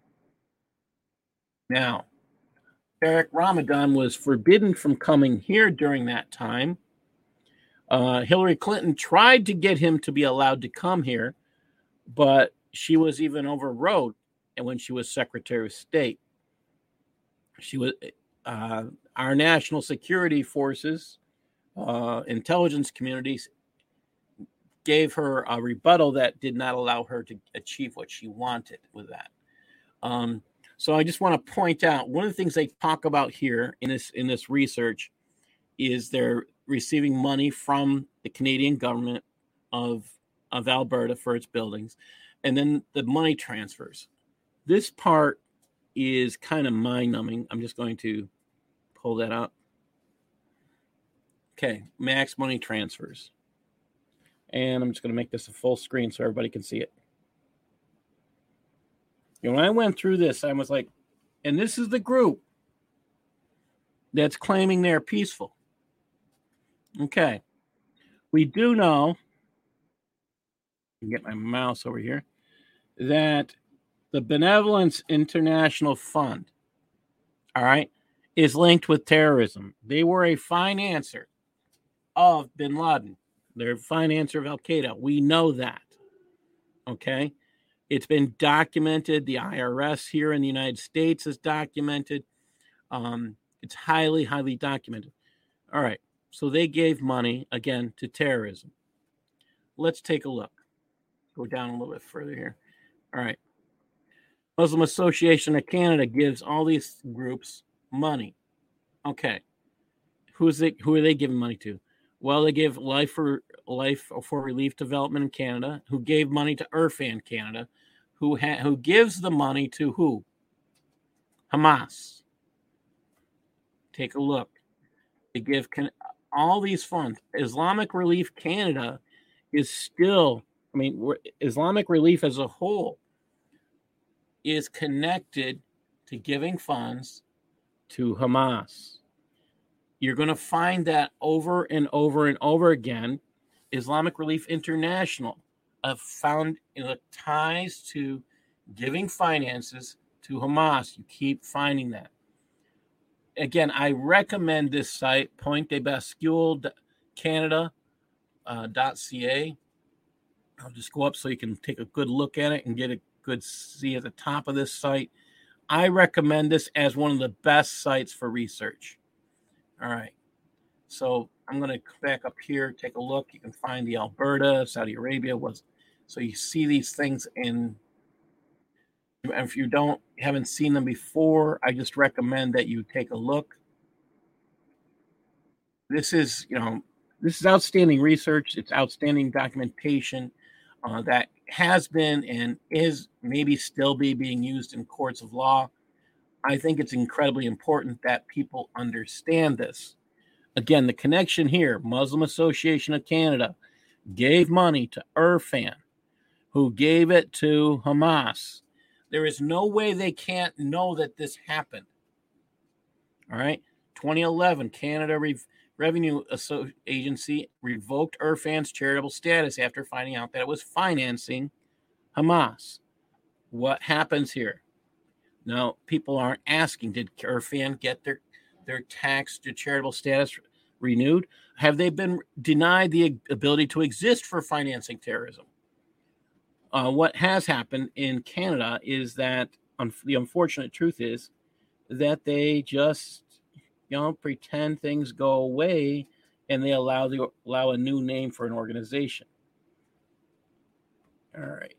Now, Tariq Ramadan was forbidden from coming here during that time. Uh, Hillary Clinton tried to get him to be allowed to come here, but she was even overrode when she was Secretary of State. She was uh, our national security forces, uh, intelligence communities gave her a rebuttal that did not allow her to achieve what she wanted with that. Um, so I just want to point out one of the things they talk about here in this in this research is they're receiving money from the Canadian government of of Alberta for its buildings, and then the money transfers. This part is kind of mind-numbing. I'm just going to pull that up. Okay, Max money transfers. And I'm just going to make this a full screen so everybody can see it. You know, when I went through this, I was like, and this is the group that's claiming they're peaceful. Okay. We do know, get my mouse over here, that the Benevolence International Fund, all right, is linked with terrorism. They were a financer of bin Laden. They're a financer of Al-Qaeda. We know that, okay? It's been documented. The I R S here in the United States is documented. Um, it's highly, highly documented. All right, so they gave money, again, to terrorism. Let's take a look. Go down a little bit further here. All right. Muslim Association of Canada gives all these groups money. Okay. Who's they, who are they giving money to? Well, they give Life for Life for Relief Development in Canada, who gave money to Irfan Canada, who ha- who gives the money to who? Hamas. Take a look. They give can- all these funds. Islamic Relief Canada is still, I mean, Islamic Relief as a whole is connected to giving funds to Hamas. You're going to find that over and over and over again. Islamic Relief International have found you know, ties to giving finances to Hamas. You keep finding that. Again, I recommend this site, Point de Bascule Canada dot C A. I'll just go up so you can take a good look at it and get a good see at the top of this site. I recommend this as one of the best sites for research. All right. So I'm going to back up here, take a look. You can find the Alberta, Saudi Arabia was. So you see these things in, if you don't, haven't seen them before, I just recommend that you take a look. This is, you know, this is outstanding research. It's outstanding documentation uh, that has been and is maybe still be being used in courts of law. I think it's incredibly important that people understand this. Again, the connection here, Muslim Association of Canada gave money to Irfan, who gave it to Hamas. There is no way they can't know that this happened. All right. twenty eleven, Canada Re- Revenue Agency revoked Irfan's charitable status after finding out that it was financing Hamas. What happens here? Now, people aren't asking, did CARFAN get their, their tax to charitable status renewed? Have they been denied the ability to exist for financing terrorism? Uh, what has happened in Canada is that um, the unfortunate truth is that they just, you know, pretend things go away and they allow the allow a new name for an organization. All right.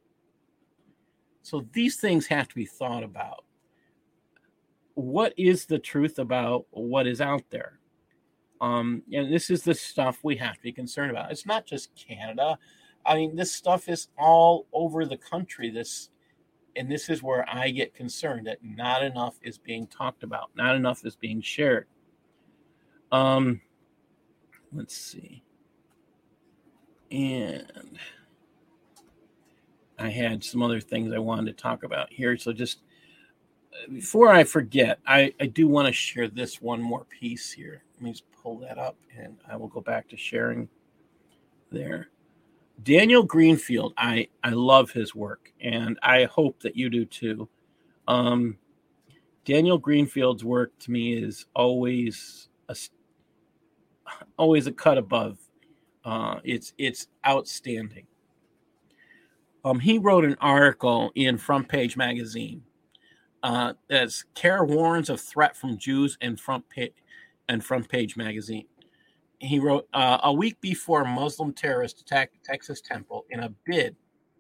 So these things have to be thought about. What is the truth about what is out there? Um, and this is the stuff we have to be concerned about. It's not just Canada. I mean, this stuff is all over the country. This, and this is where I get concerned that not enough is being talked about. Not enough is being shared. Um, let's see. And I had some other things I wanted to talk about here. So just before I forget, I, I do want to share this one more piece here. Let me just pull that up and I will go back to sharing there. Daniel Greenfield, I, I love his work and I hope that you do too. Um, Daniel Greenfield's work to me is always a, always a cut above. Uh, it's, it's outstanding. Um, he wrote an article in Front Page magazine uh, as CARE warns of threat from Jews and Front Page and Front Page magazine. He wrote uh, a week before Muslim terrorists attacked the Texas temple in a bid.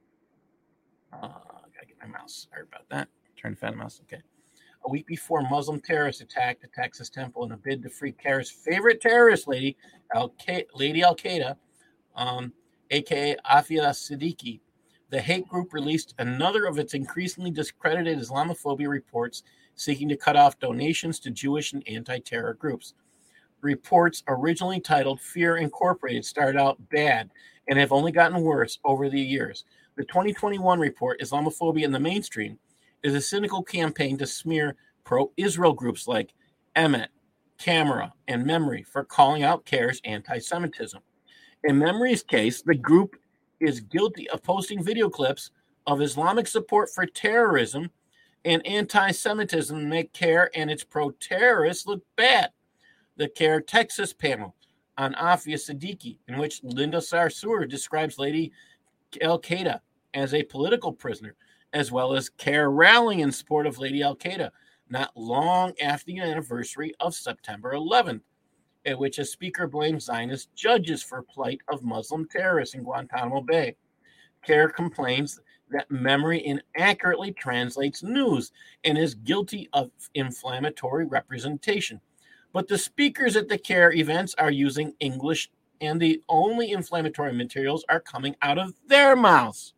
Uh, I gotta get my mouse. Sorry about that. I'm trying to find the mouse. Okay. A week before Muslim terrorists attacked the Texas temple in a bid to free CARE's favorite terrorist lady, Al Lady Al Qaeda, um, aka Afia Siddiqui. The hate group released another of its increasingly discredited Islamophobia reports seeking to cut off donations to Jewish and anti-terror groups. Reports originally titled Fear Incorporated started out bad and have only gotten worse over the years. The twenty twenty-one report, Islamophobia in the Mainstream, is a cynical campaign to smear pro-Israel groups like Emet, Camera, and Memory for calling out CARE's anti-Semitism. In Memory's case, the group is guilty of posting video clips of Islamic support for terrorism and anti-Semitism to make CARE and its pro-terrorists look bad. The CARE Texas panel on Afia Siddiqui, in which Linda Sarsour describes Lady Al Qaeda as a political prisoner, as well as CARE rallying in support of Lady Al Qaeda, not long after the anniversary of September eleventh. At which a speaker blames Zionist judges for plight of Muslim terrorists in Guantanamo Bay. CARE complains that Memory inaccurately translates news and is guilty of inflammatory representation. But the speakers at the CARE events are using English, and the only inflammatory materials are coming out of their mouths.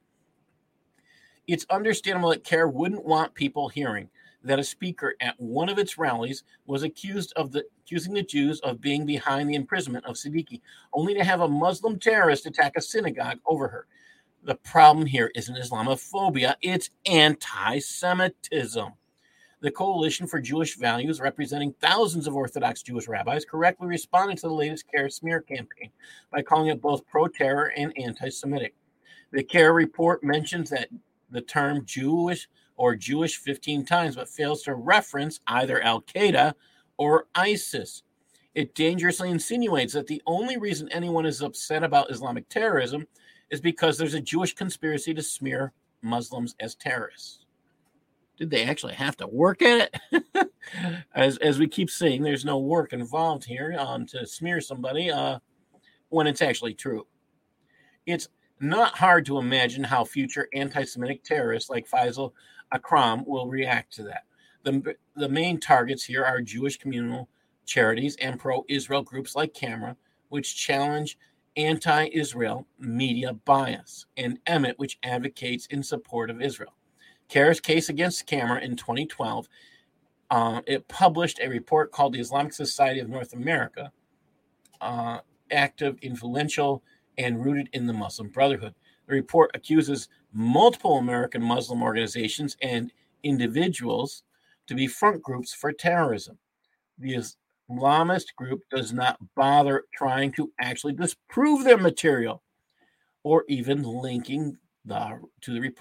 It's understandable that CARE wouldn't want people hearing that a speaker at one of its rallies was accused of the accusing the Jews of being behind the imprisonment of Siddiqui, only to have a Muslim terrorist attack a synagogue over her. The problem here isn't Islamophobia, it's anti-Semitism. The Coalition for Jewish Values, representing thousands of Orthodox Jewish rabbis, correctly responded to the latest CARE smear campaign by calling it both pro-terror and anti-Semitic. The CARE report mentions that the term Jewish or Jewish fifteen times, but fails to reference either Al Qaeda or ISIS. It dangerously insinuates that the only reason anyone is upset about Islamic terrorism is because there's a Jewish conspiracy to smear Muslims as terrorists. Did they actually have to work at it? as as we keep saying, there's no work involved here um, to smear somebody uh, when it's actually true. It's not hard to imagine how future anti-Semitic terrorists like Faisal Akram will react to that. The, the main targets here are Jewish communal charities and pro-Israel groups like Camera, which challenge anti-Israel media bias, and Emet, which advocates in support of Israel. CARE's case against Camera in twenty twelve, uh, it published a report called the Islamic Society of North America, uh, active, influential, and rooted in the Muslim Brotherhood. The report accuses multiple American Muslim organizations and individuals to be front groups for terrorism. The Islamist group does not bother trying to actually disprove their material or even linking the, to the report.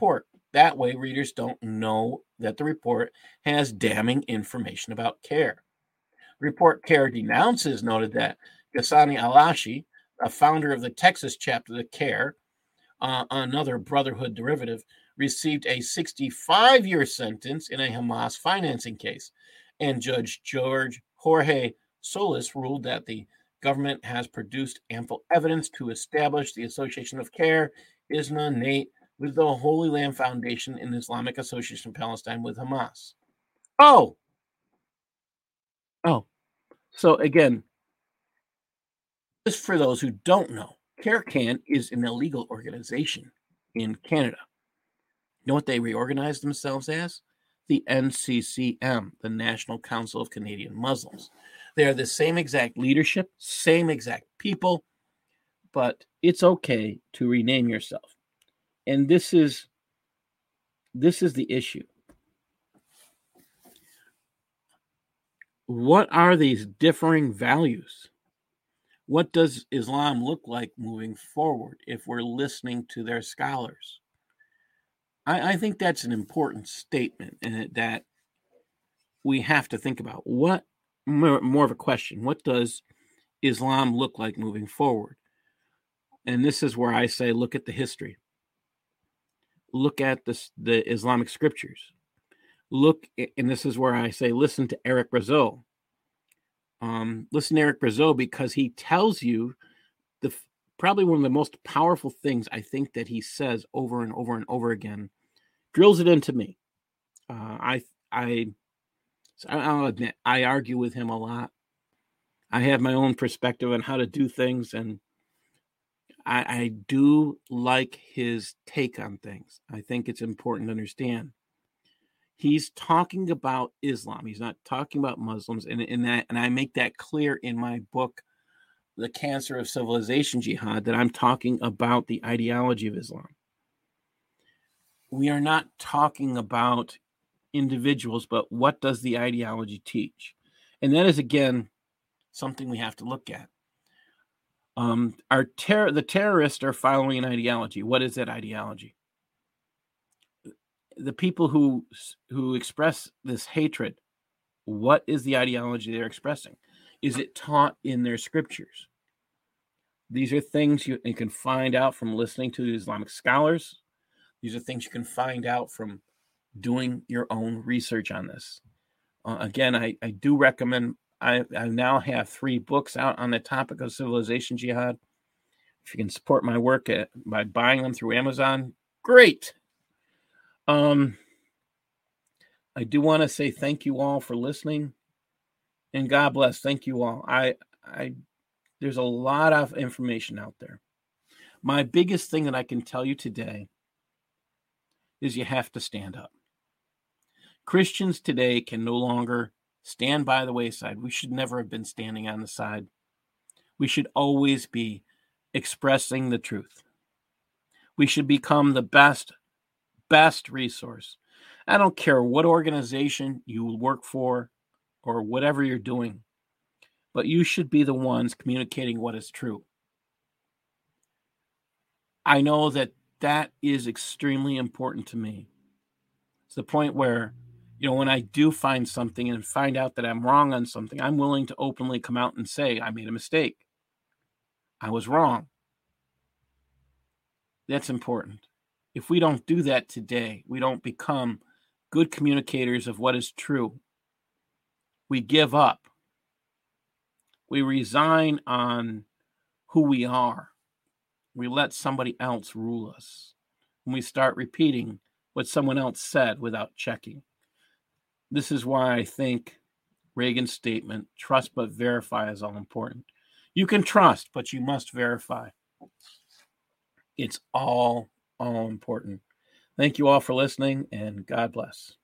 That way, readers don't know that the report has damning information about CAIR. Report CAIR denounces noted that Ghasani Alashi, a founder of the Texas chapter of the CAIR, uh, another Brotherhood derivative, received a sixty-five-year sentence in a Hamas financing case. And Judge George Jorge Solis ruled that the government has produced ample evidence to establish the association of CAIR is non-nate with the Holy Land Foundation and Islamic Association of Palestine with Hamas. Oh! Oh. So again, just for those who don't know, CAIR-Can is an illegal organization in Canada. You know what they reorganized themselves as? The N C C M, the National Council of Canadian Muslims. They are the same exact leadership, same exact people, but it's okay to rename yourself. And this is this is the issue. What are these differing values? What does Islam look like moving forward if we're listening to their scholars? I, I think that's an important statement, and that we have to think about. What more, more of a question? What does Islam look like moving forward? And this is where I say, look at the history. Look at the, the Islamic scriptures. Look, and this is where I say, listen to Eric Brazeau. Um, listen to Eric Brazeau because he tells you the probably one of the most powerful things I think that he says over and over and over again, drills it into me. Uh, I, I, I'll admit, I argue with him a lot. I have my own perspective on how to do things, and I, I do like his take on things. I think it's important to understand. He's talking about Islam. He's not talking about Muslims. And, and, that, and I make that clear in my book, The Cancer of Civilization Jihad, that I'm talking about the ideology of Islam. We are not talking about individuals, but what does the ideology teach? And that is, again, something we have to look at. Um, our ter- the terrorists are following an ideology. What is that ideology? The people who who express this hatred, what is the ideology they're expressing? Is it taught in their scriptures? These are things you, you can find out from listening to Islamic scholars. These are things you can find out from doing your own research on this. Uh, again, I, I do recommend, I, I now have three books out on the topic of civilization jihad. If you can support my work at, by buying them through Amazon, great. Um, I do want to say thank you all for listening, and God bless. Thank you all. I, I, there's a lot of information out there. My biggest thing that I can tell you today is you have to stand up. Christians today can no longer stand by the wayside. We should never have been standing on the side. We should always be expressing the truth. We should become the best best resource. I don't care what organization you work for or whatever you're doing, but you should be the ones communicating what is true. I know that that is extremely important to me. It's the point where, you know, when I do find something and find out that I'm wrong on something, I'm willing to openly come out and say, I made a mistake. I was wrong. That's important. If we don't do that today, we don't become good communicators of what is true. We give up. We resign on who we are. We let somebody else rule us. And we start repeating what someone else said without checking. This is why I think Reagan's statement, trust but verify, is all important. You can trust, but you must verify. It's all all important. Thank you all for listening, and God bless.